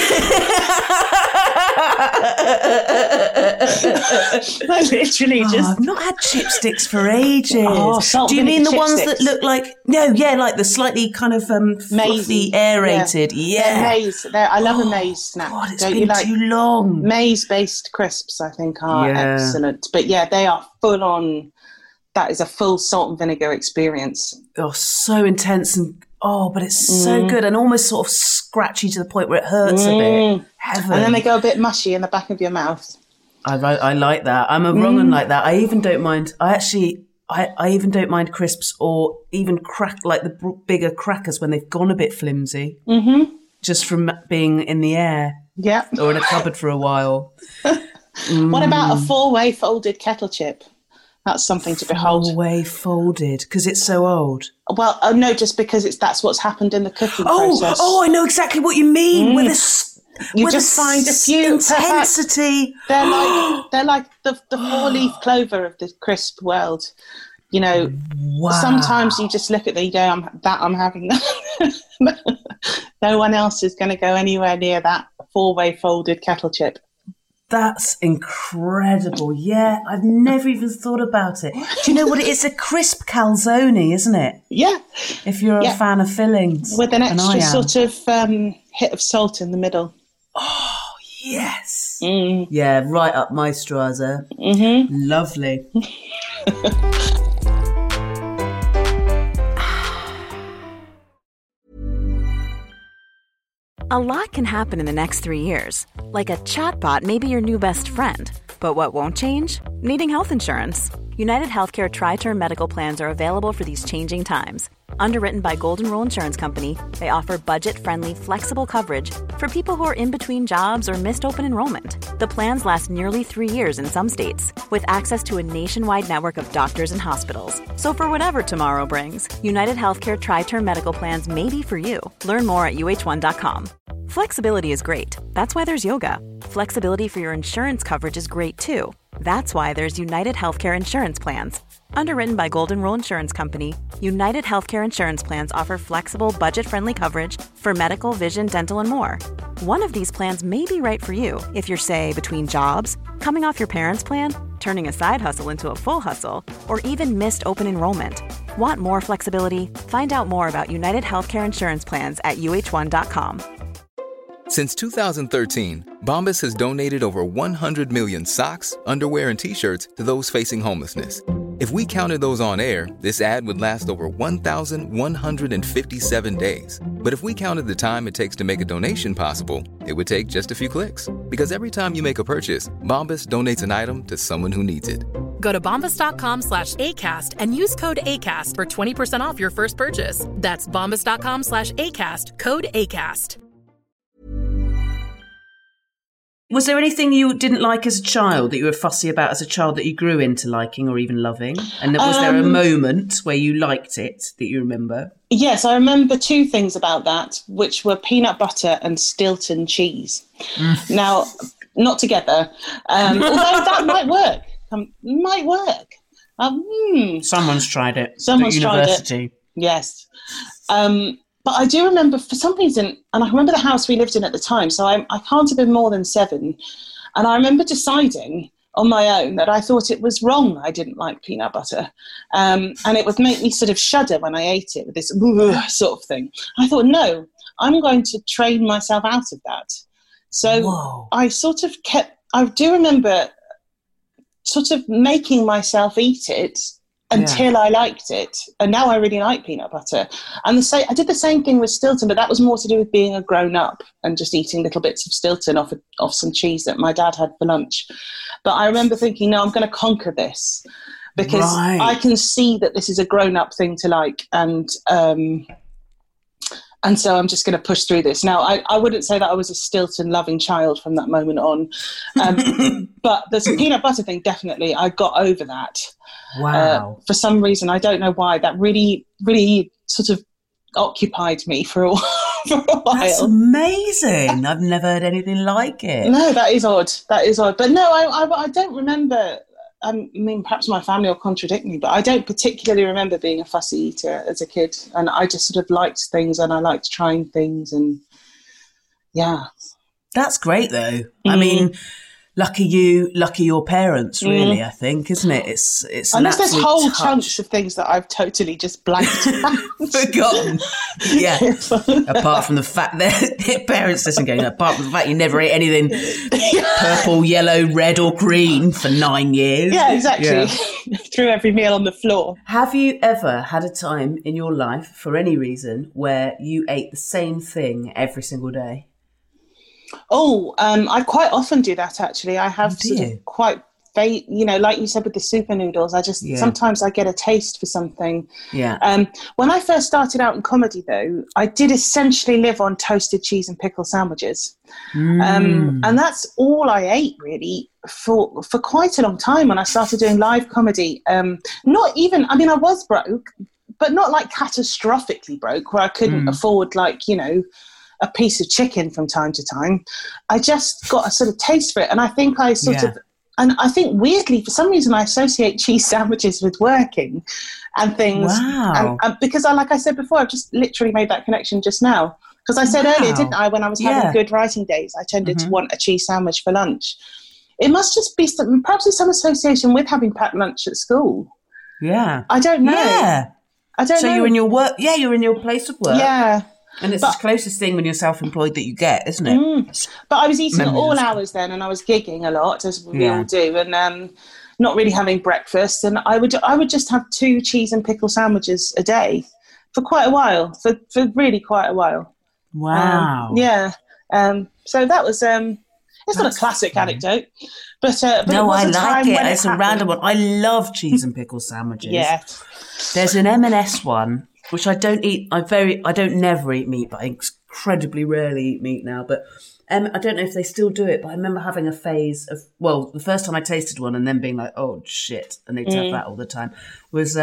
I literally I've not had chipsticks for ages. Do you mean the ones that look like, like the slightly kind of fluffy, aerated? Yeah. Maize. I love a maize snack. God, it's been too long. Maize-based crisps, I think, are excellent. But they are full on. That is a full salt and vinegar experience. Oh, so intense but it's so good and almost sort of scratchy to the point where it hurts a bit. Heaven. And then they go a bit mushy in the back of your mouth. I like that. I'm a wrong one like that. I even don't mind. I even don't mind crisps or even like the bigger crackers when they've gone a bit flimsy. Just from being in the air. Yeah. Or in a cupboard for a while. What about a 4-way folded kettle chip? That's something to behold. Away folded, because it's so old. Well, no, just because that's what's happened in the cooking process. Oh, I know exactly what you mean. With this, you just find a few intensity. They're like the 4-leaf clover of the crisp world. You know, sometimes you just look at them and you go, I'm having that. No one else is going to go anywhere near that 4-way folded kettle chip. That's incredible. Yeah, I've never even thought about it. Do you know what it is? A crisp calzone, isn't it? Yeah. If you're a fan of fillings. With an extra sort of hit of salt in the middle. Oh, yes. Yeah, right up my Straza. Lovely. A lot can happen in the next 3 years. Like a chatbot may be your new best friend. But what won't change? Needing health insurance. United Healthcare Tri-Term Medical Plans are available for these changing times. Underwritten by Golden Rule Insurance Company, they offer budget-friendly, flexible coverage for people who are in between jobs or missed open enrollment. The plans last nearly 3 years in some states, with access to a nationwide network of doctors and hospitals. So for whatever tomorrow brings, United Healthcare Tri-Term Medical Plans may be for you. Learn more at uh1.com. Flexibility is great. That's why there's yoga. Flexibility for your insurance coverage is great too. That's why there's United Healthcare Insurance Plans. Underwritten by Golden Rule Insurance Company, United Healthcare Insurance Plans offer flexible, budget-friendly coverage for medical, vision, dental, and more. One of these plans may be right for you if you're, say, between jobs, coming off your parents' plan, turning a side hustle into a full hustle, or even missed open enrollment. Want more flexibility? Find out more about United Healthcare Insurance Plans at uh1.com. Since 2013, Bombas has donated over 100 million socks, underwear, and T-shirts to those facing homelessness. If we counted those on air, this ad would last over 1,157 days. But if we counted the time it takes to make a donation possible, it would take just a few clicks. Because every time you make a purchase, Bombas donates an item to someone who needs it. Go to bombas.com/ACAST and use code ACAST for 20% off your first purchase. That's bombas.com/ACAST, code ACAST. Was there anything you didn't like as a child that you were fussy about as a child that you grew into liking or even loving? And was there a moment where you liked it that you remember? Yes, I remember 2 things about that, which were peanut butter and Stilton cheese. Now, not together, although that might work. Someone's tried it. Someone's at university. Tried it. Yes. But I do remember, for some reason, and I remember the house we lived in at the time, so I can't have been more than 7. And I remember deciding on my own that I thought it was wrong I didn't like peanut butter. And it would make me sort of shudder when I ate it with this sort of thing. I thought, no, I'm going to train myself out of that. So I sort of I do remember sort of making myself eat it until I liked it. And now I really like peanut butter. And I did the same thing with Stilton, but that was more to do with being a grown-up and just eating little bits of Stilton off some cheese that my dad had for lunch. But I remember thinking, no, I'm going to conquer this because I can see that this is a grown-up thing to like. And so I'm just going to push through this. Now, I wouldn't say that I was a Stilton-loving child from that moment on. But the peanut butter thing, definitely, I got over that. Wow. For some reason, I don't know why, that really, really sort of occupied me for a while. That's amazing. I've never heard anything like it. No, that is odd. But no, I don't remember. I mean, perhaps my family will contradict me, but I don't particularly remember being a fussy eater as a kid. And I just sort of liked things and I liked trying things. And yeah. That's great, though. I mean, lucky your parents, really, I think, isn't it? It's unless there's whole chunks of things that I've totally just blanked out. Forgotten. Yeah. Apart from the fact that parents listen going, apart from the fact you never ate anything purple, yellow, red or green for 9 years. Yeah, exactly. Yeah. Threw every meal on the floor. Have you ever had a time in your life, for any reason, where you ate the same thing every single day? I quite often do that, actually. I have sort of quite like you said with the super noodles, sometimes I get a taste for something. Yeah. When I first started out in comedy, though, I did essentially live on toasted cheese and pickle sandwiches. And that's all I ate, really, for quite a long time when I started doing live comedy. I was broke, but not like catastrophically broke, where I couldn't afford, a piece of chicken from time to time. I just got a sort of taste for it. And I think and I think weirdly, for some reason, I associate cheese sandwiches with working and things. Wow. And because like I said before, I've just literally made that connection just now. Because I said earlier, didn't I, when I was having good writing days, I tended to want a cheese sandwich for lunch. It must just be perhaps there's some association with having packed lunch at school. Yeah. I don't know. Yeah. I don't know. So you're in your work. Yeah, you're in your place of work. Yeah. And it's the closest thing when you're self-employed that you get, isn't it? But I was eating at all hours then, and I was gigging a lot, as we all do, and not really having breakfast. And I would just have 2 cheese and pickle sandwiches a day for quite a while, for really quite a while. Wow. So that was it's not a classic anecdote, but no, I like it. It's a random one. I love cheese and pickle sandwiches. Yeah. There's an M&S one, which I don't eat. I don't never eat meat, but I incredibly rarely eat meat now. But I don't know if they still do it, but I remember having a phase of, the first time I tasted one and then being like, oh shit, and they'd have that all the time, was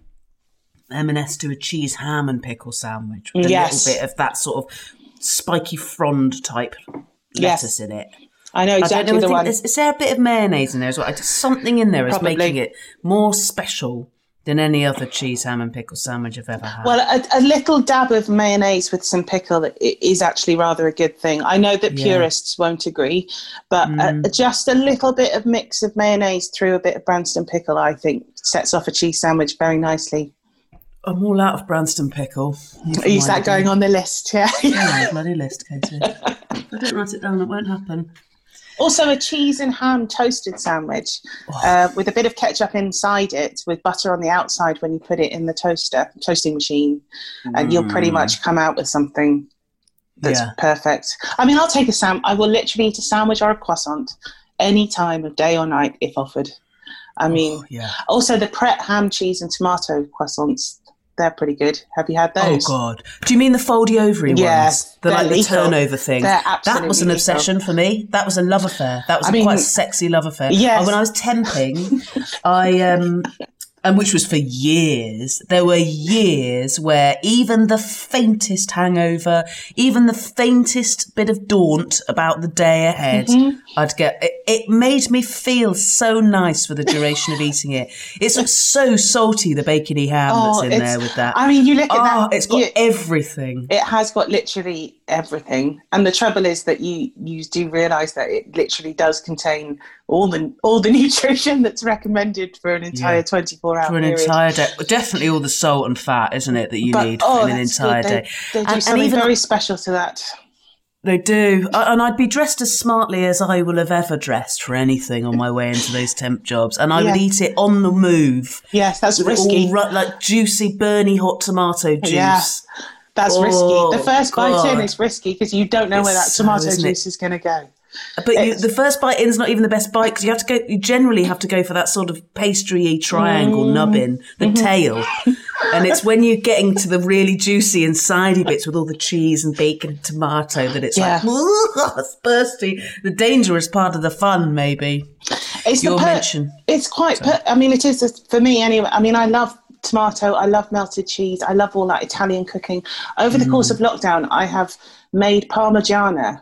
M&S do a cheese ham and pickle sandwich with a little bit of that sort of spiky frond type lettuce in it. I know exactly the one. Is there a bit of mayonnaise in there as well? Something in there is making it more special than any other cheese, ham and pickle sandwich I've ever had. Well, a little dab of mayonnaise with some pickle is actually rather a good thing. I know that purists won't agree, but just a little bit of mix of mayonnaise through a bit of Branston pickle, I think, sets off a cheese sandwich very nicely. I'm all out of Branston pickle. Is that going on the list? Yeah. Yeah, bloody list, Katie. I don't write it down, it won't happen. Also, a cheese and ham toasted sandwich with a bit of ketchup inside it, with butter on the outside when you put it in the toasting machine, and you'll pretty much come out with something that's perfect. I mean, I'll take I will literally eat a sandwich or a croissant any time of day or night if offered. I mean, also the Pret ham, cheese and tomato croissants. They're pretty good. Have you had those? Oh, God. Do you mean the foldy ovary ones? The turnover thing. That was an obsession for me. That was a love affair. That was quite a sexy love affair. Yes. When I was temping, and which was for years, there were years where even the faintest hangover, even the faintest bit of daunt about the day ahead, I'd get, it made me feel so nice for the duration of eating it. It's so salty, the bacony ham that's in there with that. I mean, you look at that. It's got everything. It has got literally everything. And the trouble is that you do realise that it literally does contain all the nutrition that's recommended for an entire 24-hour period. For an entire day. Definitely all the salt and fat, isn't it, that you need in an entire day. They do something very special to that. They do. And I'd be dressed as smartly as I will have ever dressed for anything on my way into those temp jobs. And I would eat it on the move. Yes, that's risky. Like juicy, burny hot tomato juice. Yeah, that's risky. The first bite in is risky because you don't know where that tomato juice is going to go. But the first bite in is not even the best bite because you generally have to go for that sort of pastry-y triangle nubbin, the tail. And it's when you're getting to the really juicy and sidey bits with all the cheese and bacon and tomato that it's like, it's bursty. The dangerous part of the fun, maybe. It's mention. It's quite, I mean, it is for me anyway. I mean, I love tomato, I love melted cheese, I love all that Italian cooking. Over the course of lockdown, I have made Parmigiana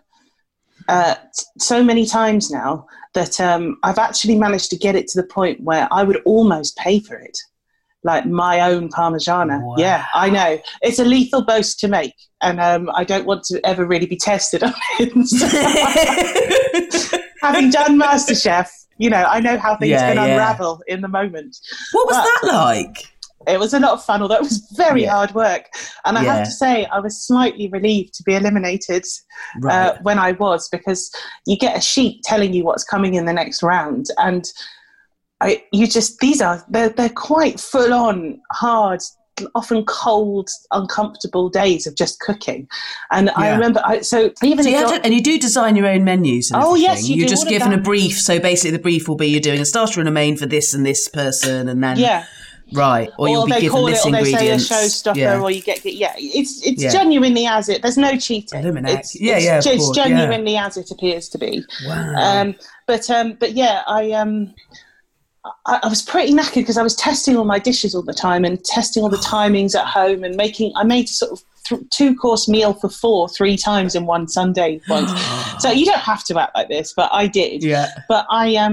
so many times now that I've actually managed to get it to the point where I would almost pay for it, like my own Parmigiana. Wow. Yeah, I know. It's a lethal boast to make, and I don't want to ever really be tested on it. Having done MasterChef, I know how things can unravel in the moment. What was that like? It was a lot of fun, although it was very hard work. And I have to say, I was slightly relieved to be eliminated when I was, because you get a sheet telling you what's coming in the next round. And they're quite full on, hard often cold, uncomfortable days of just cooking. And I remember, and you do design your own menus and everything. Yes, you're just given a brief. So basically the brief will be you're doing a starter and a main for this and this person, and then right, or you'll be given this ingredients. Or they say a showstopper, or you get it's genuinely as it. There's no cheating. It's genuinely as it appears to be. Wow. But yeah, I was pretty knackered because I was testing all my dishes all the time and testing all the timings at home and I made sort of 2-course meal for 4 3 times in one Sunday once. So you don't have to act like this, but I did. Yeah. But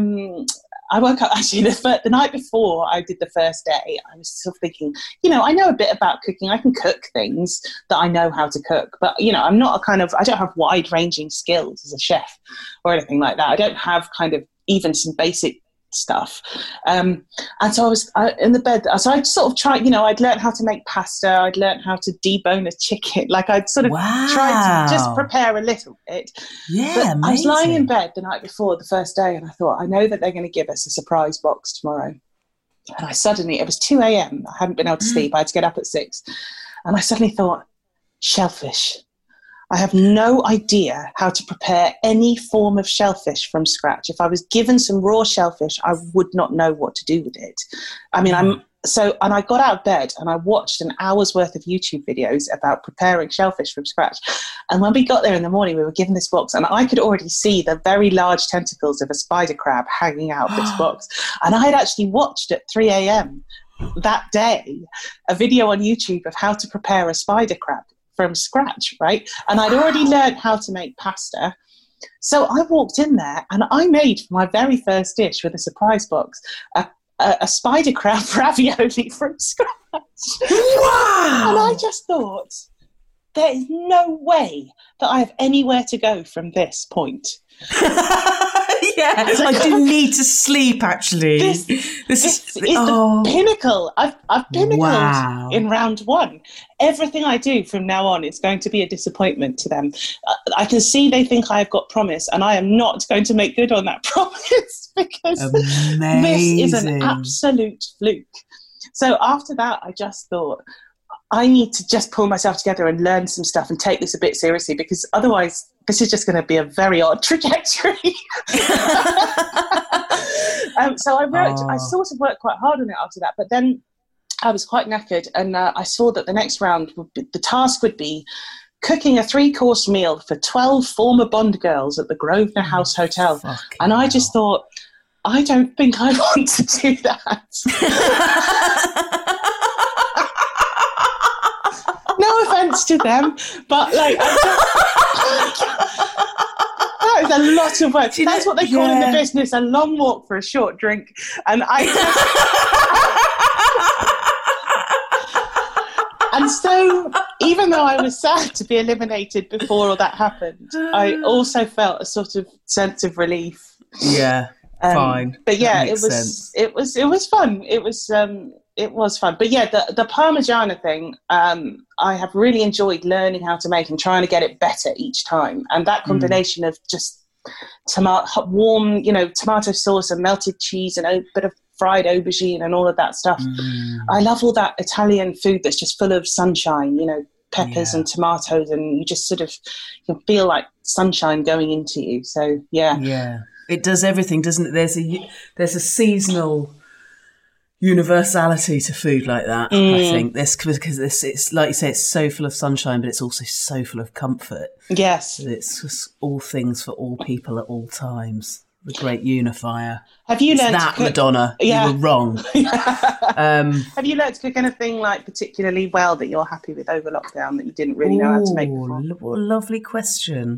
I woke up actually the night before I did the first day. I was sort of thinking, I know a bit about cooking. I can cook things that I know how to cook, but I'm not I don't have wide ranging skills as a chef or anything like that. I don't have kind of even some basic stuff. And so I was in the bed. So I sort of tried, I'd learned how to make pasta. I'd learned how to debone a chicken. Like I'd sort of tried to just prepare a little bit. Yeah, but I was lying in bed the night before the first day and I thought, I know that they're going to give us a surprise box tomorrow. And it was 2 a.m. I hadn't been able to sleep. I had to get up at 6. And I suddenly thought, shellfish. I have no idea how to prepare any form of shellfish from scratch. If I was given some raw shellfish, I would not know what to do with it. I mean, and I got out of bed and I watched an hour's worth of YouTube videos about preparing shellfish from scratch. And when we got there in the morning, we were given this box and I could already see the very large tentacles of a spider crab hanging out of this box. And I had actually watched at 3 a.m. that day a video on YouTube of how to prepare a spider crab from scratch, right? And I'd already learned how to make pasta. So I walked in there and I made for my very first dish with a surprise box a spider crab ravioli from scratch. Wow! And I just thought, there is no way that I have anywhere to go from this point. Yeah, I do need to sleep, actually. This is the pinnacle. I've pinnacled in round 1. Everything I do from now on is going to be a disappointment to them. I can see they think I have got promise, and I am not going to make good on that promise because this is an absolute fluke. So after that, I just thought, I need to just pull myself together and learn some stuff and take this a bit seriously, because otherwise this is just going to be a very odd trajectory. So I sort of worked quite hard on it after that, but then I was quite knackered and I saw that the next round, the task would be cooking a 3-course meal for 12 former Bond girls at the Grosvenor House Hotel. And I just thought, I don't think I want to do that. No offense to them, but that is a lot of work. That's what they call in the business a long walk for a short drink. And and so, even though I was sad to be eliminated before all that happened, I also felt a sort of sense of relief. Yeah, fine. But yeah, it was fun. It was fun. But yeah, the Parmigiana thing, I have really enjoyed learning how to make and trying to get it better each time. And that combination of just warm, tomato sauce and melted cheese and a bit of fried aubergine and all of that stuff. I love all that Italian food that's just full of sunshine, peppers and tomatoes, and you just sort of you feel like sunshine going into you. So yeah. Yeah. It does everything, doesn't it? There's a seasonal universality to food like that. I think because it's like you say, it's so full of sunshine, but it's also so full of comfort. Yes, it's just all things for all people at all times. The great unifier. Have you learned that, Madonna? Yeah. You were wrong. Have you learned to cook anything like particularly well that you're happy with over lockdown that you didn't really know how to make before? What a lovely question.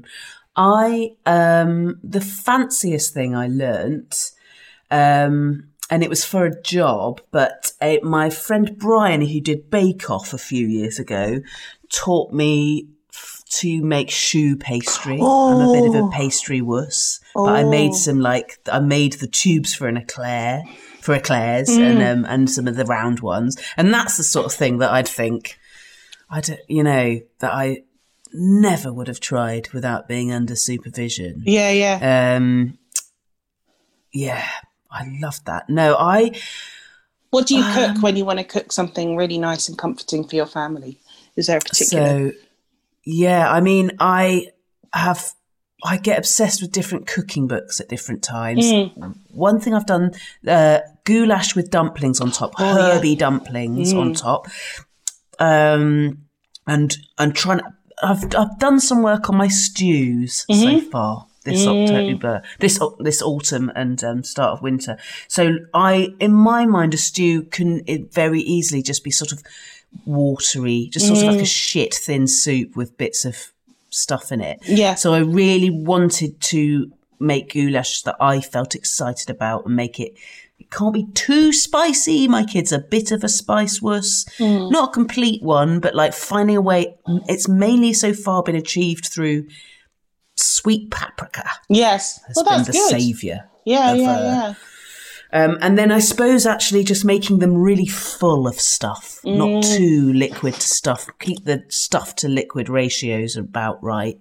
The fanciest thing I learnt, and it was for a job, but my friend Brian, who did Bake Off a few years ago, taught me to make choux pastry. I'm a bit of a pastry wuss, but I made I made the tubes for eclairs and some of the round ones. And that's the sort of thing that I'd think, that I never would have tried without being under supervision. Yeah. Yeah, I love that. No, What do you cook when you want to cook something really nice and comforting for your family? Is there a particular? So, yeah, I mean, I get obsessed with different cooking books at different times. One thing I've done, goulash with dumplings on top, herby dumplings on top. And trying. I've done some work on my stews so far this October, this autumn and start of winter. So in my mind, a stew can very easily just be sort of watery, just sort of like a shit thin soup with bits of stuff in it. Yeah. So I really wanted to make goulash that I felt excited about and make it can't be too spicy. My kid's a bit of a spice wuss. Not a complete one, but like finding a way. It's mainly so far been achieved through sweet paprika. Yes. Has been the saviour. Yeah. And then I suppose actually just making them really full of stuff, not too liquid to stuff. Keep the stuff to liquid ratios about right.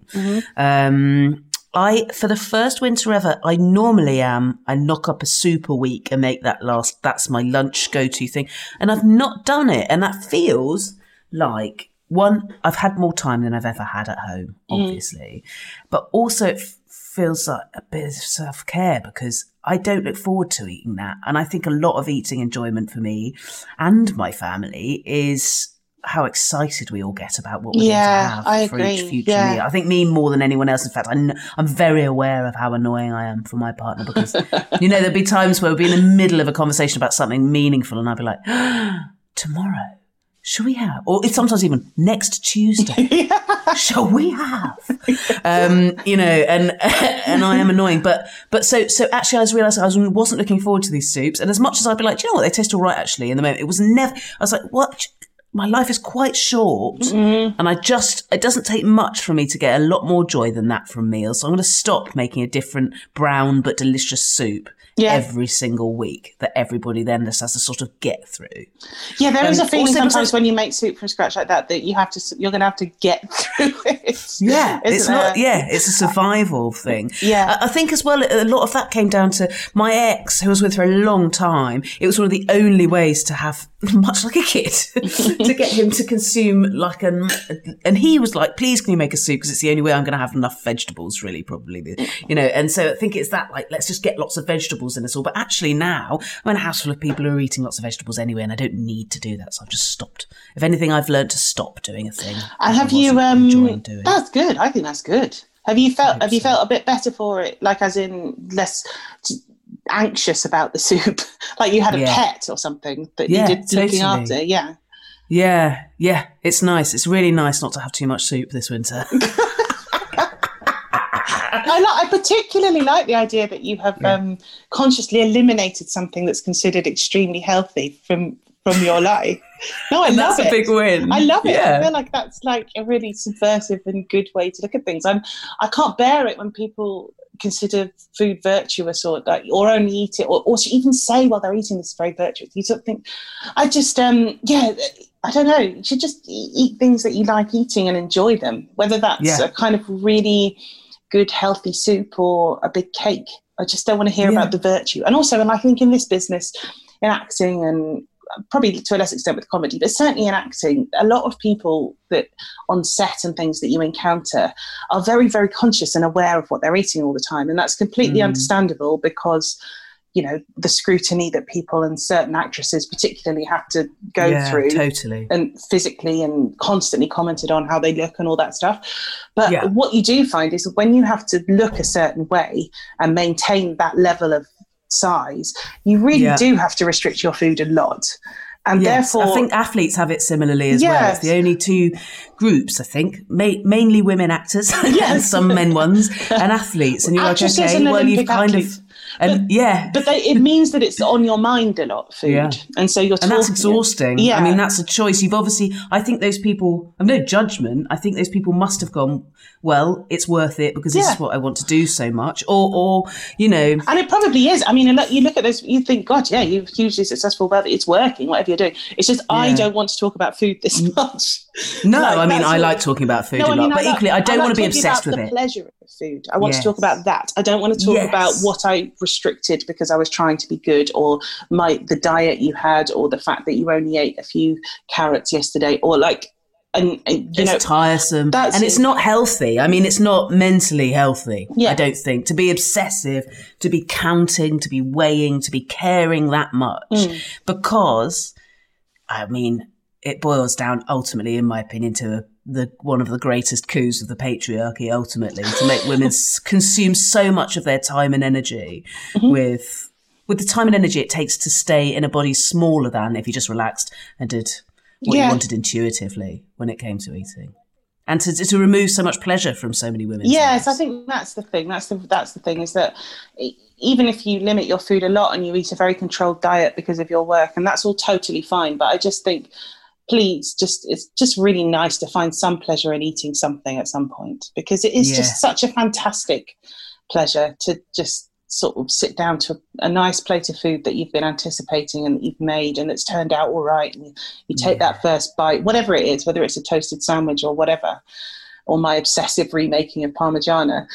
For the first winter ever, I knock up a soup a week and make that last. That's my lunch go-to thing. And I've not done it. And that feels like, one, I've had more time than I've ever had at home, obviously. But also it feels like a bit of self-care because I don't look forward to eating that. And I think a lot of eating enjoyment for me and my family is how excited we all get about what we're going to have for each future meal. I think me more than anyone else. In fact, I'm very aware of how annoying I am for my partner because, there'll be times where we'll be in the middle of a conversation about something meaningful and I'll be like, tomorrow, shall we have? Or it's sometimes even next Tuesday, shall we have? And I am annoying. But so actually I was realising I wasn't looking forward to these soups. And as much as I'd be like, do you know what, they taste all right actually in the moment. It was never, I was like, what? My life is quite short and it doesn't take much for me to get a lot more joy than that from meals. So I'm going to stop making a different brown but delicious soup every single week that everybody then just has to sort of get through. Yeah, there is a feeling sometimes when you make soup from scratch like that you're going to have to get through it. Yeah, it's a survival thing. Yeah. I think as well, a lot of that came down to my ex, who was with for a long time. It was one of the only ways to have, much like a kid, to get him to consume and he was like, please can you make a soup because it's the only way I'm going to have enough vegetables really probably, and so I think it's that let's just get lots of vegetables in us all. But actually now I'm in a house full of people who are eating lots of vegetables anyway and I don't need to do that, so I've just stopped. If anything, I've learned to stop doing a thing. And have you enjoying doing. That's good. I think that's good. Have you felt a bit better for it, like as in less anxious about the soup, like you had a pet or something that you did looking after? Yeah, it's nice. It's really nice not to have too much soup this winter. I particularly like the idea that you have consciously eliminated something that's considered extremely healthy from your life. No, I love it. That's a big win. I love it. Yeah. I feel like that's like a really subversive and good way to look at things. I can't bear it when people consider food virtuous or only eat it or even say while they're eating this is very virtuous. You sort of think, I don't know. You should just eat things that you like eating and enjoy them, whether that's a kind of really good healthy soup or a big cake. I just don't want to hear about the virtue. And also, and I think in this business, in acting and probably to a less extent with comedy, but certainly in acting, a lot of people that on set and things that you encounter are very, very conscious and aware of what they're eating all the time. And that's completely understandable because, the scrutiny that people and certain actresses particularly have to go through. Totally. And physically and constantly commented on how they look and all that stuff. But what you do find is when you have to look a certain way and maintain that level of size, you really do have to restrict your food a lot. And therefore, I think athletes have it similarly as well. It's the only two groups, I think, mainly women actors and some men ones, and athletes. And you're actresses like, okay, and well, Olympic you've kind athletes. But it means that it's on your mind a lot, food. And so you're talking. And that's exhausting. I mean, that's a choice. You've obviously, I think those people, I've no judgment. I think those people must have gone, well, it's worth it because this is what I want to do so much. Or And it probably is. I mean, you look at those, you think, God, you're hugely successful, but it's working, whatever you're doing. It's just, I don't want to talk about food this much. No, I like talking about food a lot, but equally, I don't want to be obsessed with it. Pleasure. of food. I want to talk about that. I don't want to talk about what I restricted because I was trying to be good, or the diet you had, or the fact that you only ate a few carrots yesterday, or and it's tiresome and it's not healthy. I mean, it's not mentally healthy. I don't think, to be obsessive, to be counting, to be weighing, to be caring that much, because I mean, it boils down ultimately, in my opinion, to one of the greatest coups of the patriarchy, ultimately, to make women consume so much of their time and energy with the time and energy it takes to stay in a body smaller than if you just relaxed and did what you wanted intuitively when it came to eating, and to remove so much pleasure from so many women. Yes, I think that's the thing. That's the thing, is that even if you limit your food a lot and you eat a very controlled diet because of your work, and that's all totally fine, but I just think, please, it's just really nice to find some pleasure in eating something at some point, because it is just such a fantastic pleasure to just sort of sit down to a nice plate of food that you've been anticipating and that you've made and it's turned out all right, and you take that first bite, whatever it is, whether it's a toasted sandwich or whatever, or my obsessive remaking of Parmigiana.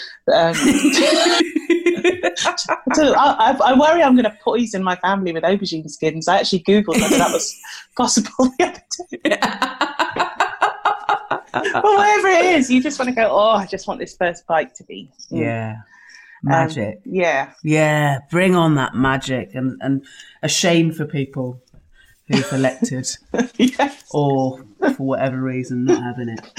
So I worry I'm going to poison my family with aubergine skins. I actually Googled whether that was possible the other day. But whatever it is, you just want to go, I just want this first bite to be. Magic. Yeah, bring on that magic, and a shame for people who've elected or for whatever reason not having it.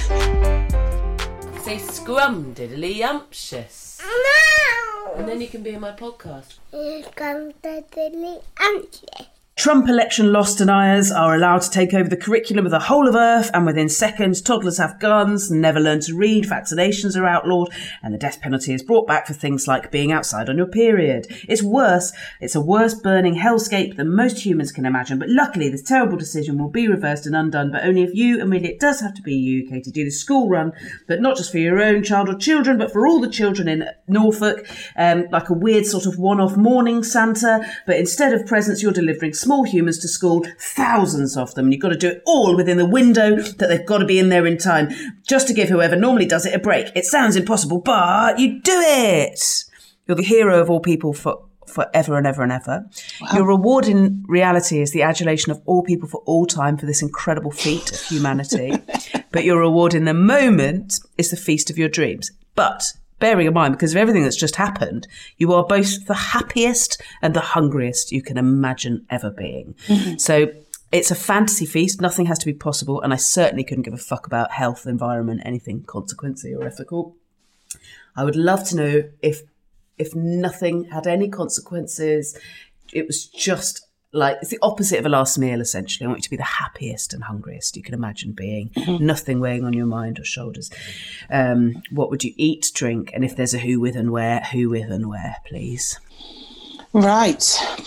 Say scrumdiddly-umptious. No! And then you can be in my podcast. Scrumdiddly-umptious. Trump election loss deniers are allowed to take over the curriculum of the whole of Earth, and within seconds, toddlers have guns, never learn to read, vaccinations are outlawed, and the death penalty is brought back for things like being outside on your period. It's worse. It's a worse burning hellscape than most humans can imagine, but luckily this terrible decision will be reversed and undone, but only if you, and really it does have to be you, Katie, do the school run, but not just for your own child or children, but for all the children in Norfolk, like a weird sort of one-off morning Santa, but instead of presents, you're delivering small humans to school, thousands of them, and you've got to do it all within the window that they've got to be in there in time, just to give whoever normally does it a break. It sounds impossible, but you do it. You're the hero of all people for forever and ever and ever. Wow. Your reward in reality is the adulation of all people for all time for this incredible feat of humanity. But your reward in the moment is the feast of your dreams. But bearing in mind, because of everything that's just happened, you are both the happiest and the hungriest you can imagine ever being. Mm-hmm. So it's a fantasy feast. Nothing has to be possible. And I certainly couldn't give a fuck about health, environment, anything consequency or ethical. I would love to know if nothing had any consequences. It was just like, it's the opposite of a last meal, essentially. I want you to be the happiest and hungriest you can imagine being. Mm-hmm. Nothing weighing on your mind or shoulders. What would you eat, drink? And if there's a who with and where, please? Right.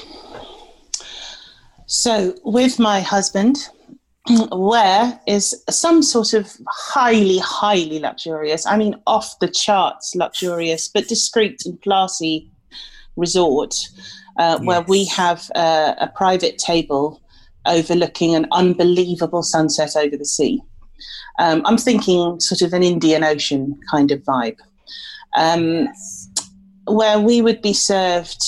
So with my husband, where is some sort of highly, highly luxurious, I mean off the charts luxurious, but discreet and classy resort. Where we have a private table overlooking an unbelievable sunset over the sea. I'm thinking sort of an Indian Ocean kind of vibe, where we would be served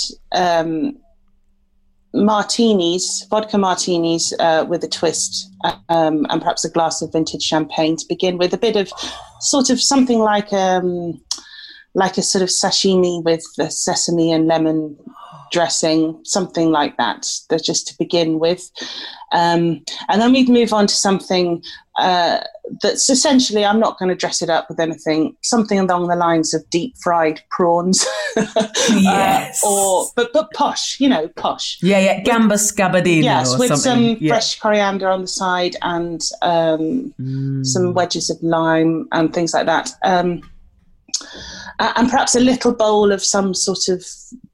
martinis, vodka martinis with a twist, and perhaps a glass of vintage champagne to begin with, a bit of sort of something like a sort of sashimi with the sesame and lemon dressing, something like that, just to begin with. And then we'd move on to something that's essentially, I'm not going to dress it up with anything, something along the lines of deep fried prawns. Yes. But posh, posh. Yeah, gamba scabardino. Yes, or with something. some fresh coriander on the side and some wedges of lime and things like that. And perhaps a little bowl of some sort of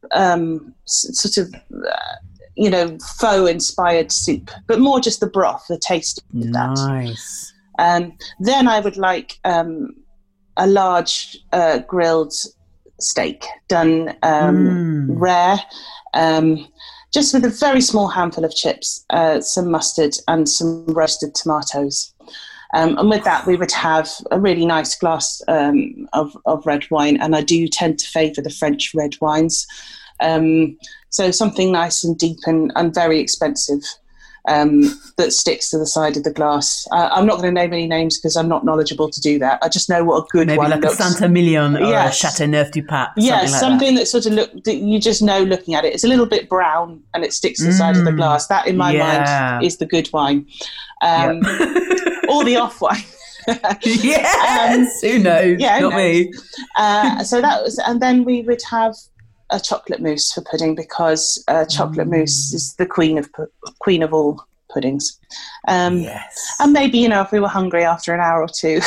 faux-inspired soup, but more just the broth, the taste of that. Nice. Then I would like a large grilled steak done rare, just with a very small handful of chips, some mustard and some roasted tomatoes. And with that, we would have a really nice glass of red wine. And I do tend to favour the French red wines. So something nice and deep and very expensive that sticks to the side of the glass. I'm not going to name any names because I'm not knowledgeable to do that. I just know what a good maybe one like looks. a Saint-Emilion or a Chateauneuf du Pape. Something that sort of that you just know looking at it. It's a little bit brown and it sticks to the side of the glass. That, in my mind, is the good wine. Or the off wine. Yes, who knows? Yeah, not me. So that was, and then we would have a chocolate mousse for pudding because chocolate mousse is the queen of all puddings. And maybe, if we were hungry after an hour or two,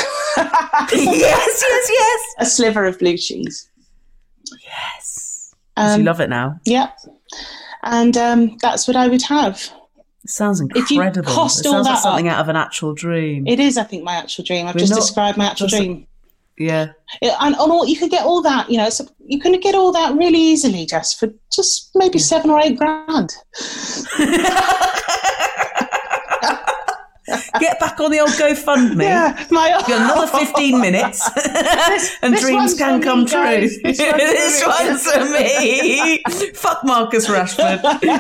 yes, a sliver of blue cheese. Yes, you love it now. Yeah, and that's what I would have. It sounds incredible. If you cost it sounds like something out of an actual dream. It is, I think, my actual dream. I've just described my actual dream. Yeah. And you could get all that, you can get all that really easily, Jess, for just maybe $7 or $8,000. Get back on the old GoFundMe. Yeah, got another 15 minutes and dreams can come true. This one's for me. Fuck Marcus Rashford.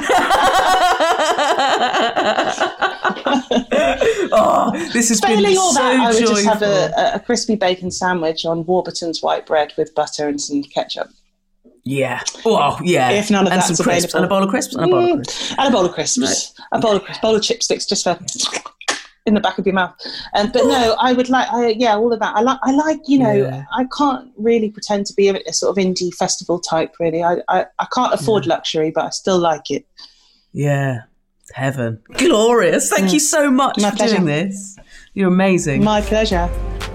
This has been all so that, I would joyful. just have a crispy bacon sandwich on Warburton's white bread with butter and some ketchup. Yeah. Oh, yeah. If none of and that's some crisps, available. and a bowl of crisps, and a bowl of crisps. And a bowl of crisps. Right. Bowl of chipsticks just for in the back of your mouth. But no, I would like, all of that. I like, I can't really pretend to be a sort of indie festival type, really. I can't afford luxury, but I still like it. Yeah. Heaven. Glorious. Thank you so much for doing this. You're amazing. My pleasure.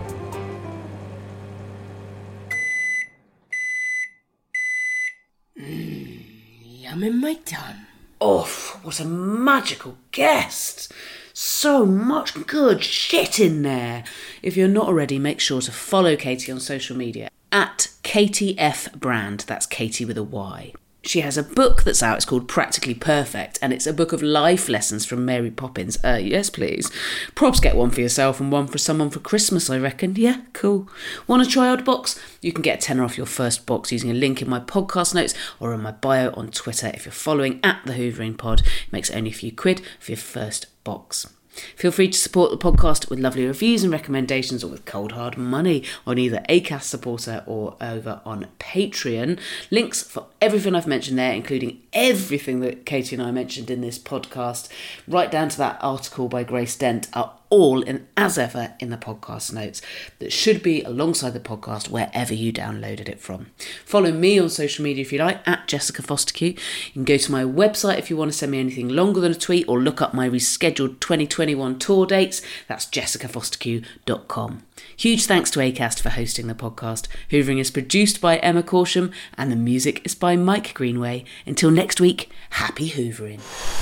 Yum in my tongue. Oh, what a magical guest. So much good shit in there. If you're not already, make sure to follow Katie on social media at Katie F Brand. That's Katie with a Y. She has a book that's out. It's called Practically Perfect, and it's a book of life lessons from Mary Poppins. Yes, please. Props, get one for yourself and one for someone for Christmas, I reckon. Yeah, cool. Want to try out a box? You can get a tenner off your first box using a link in my podcast notes or in my bio on Twitter. If you're following at The Hoovering Pod, it makes only a few quid for your first box. Feel free to support the podcast with lovely reviews and recommendations or with cold hard money on either Acast supporter or over on Patreon. Links for everything I've mentioned there, including everything that Katie and I mentioned in this podcast, right down to that article by Grace Dent, are all as ever in the podcast notes that should be alongside the podcast wherever you downloaded it from. Follow me on social media if you like, at Jessica Fosterq. You can go to my website if you want to send me anything longer than a tweet or look up my rescheduled 2021 tour dates. That's jessicafosterq.com. Huge thanks to Acast for hosting the podcast. Hoovering is produced by Emma Corsham and the music is by Mike Greenway. Until next week, happy hoovering.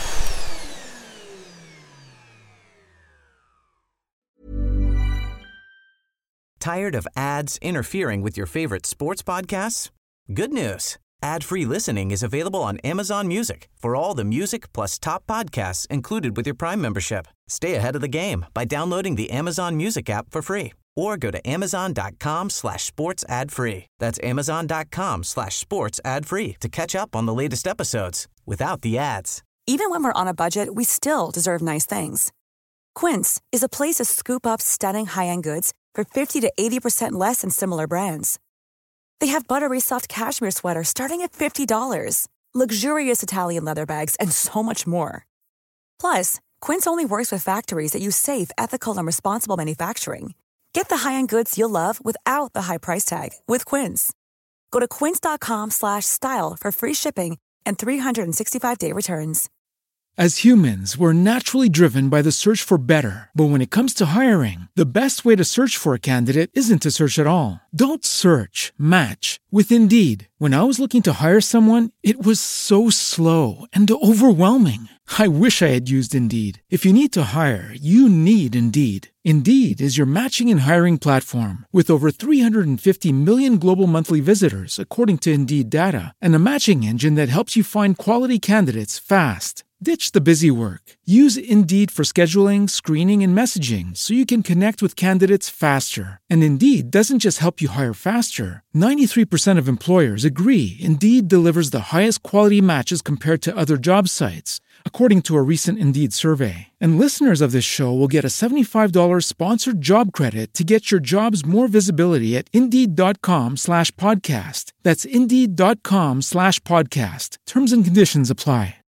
Tired of ads interfering with your favorite sports podcasts? Good news. Ad-free listening is available on Amazon Music for all the music plus top podcasts included with your Prime membership. Stay ahead of the game by downloading the Amazon Music app for free or go to amazon.com/sports ad free. That's amazon.com/sports ad free to catch up on the latest episodes without the ads. Even when we're on a budget, we still deserve nice things. Quince is a place to scoop up stunning high-end goods for 50 to 80% less than similar brands. They have buttery soft cashmere sweaters starting at $50, luxurious Italian leather bags, and so much more. Plus, Quince only works with factories that use safe, ethical, and responsible manufacturing. Get the high-end goods you'll love without the high price tag with Quince. Go to quince.com/style for free shipping and 365-day returns. As humans, we're naturally driven by the search for better. But when it comes to hiring, the best way to search for a candidate isn't to search at all. Don't search, match with Indeed. When I was looking to hire someone, it was so slow and overwhelming. I wish I had used Indeed. If you need to hire, you need Indeed. Indeed is your matching and hiring platform with over 350 million global monthly visitors, according to Indeed data, and a matching engine that helps you find quality candidates fast. Ditch the busy work. Use Indeed for scheduling, screening, and messaging so you can connect with candidates faster. And Indeed doesn't just help you hire faster. 93% of employers agree Indeed delivers the highest quality matches compared to other job sites, according to a recent Indeed survey. And listeners of this show will get a $75 sponsored job credit to get your jobs more visibility at Indeed.com/podcast. That's Indeed.com/podcast. Terms and conditions apply.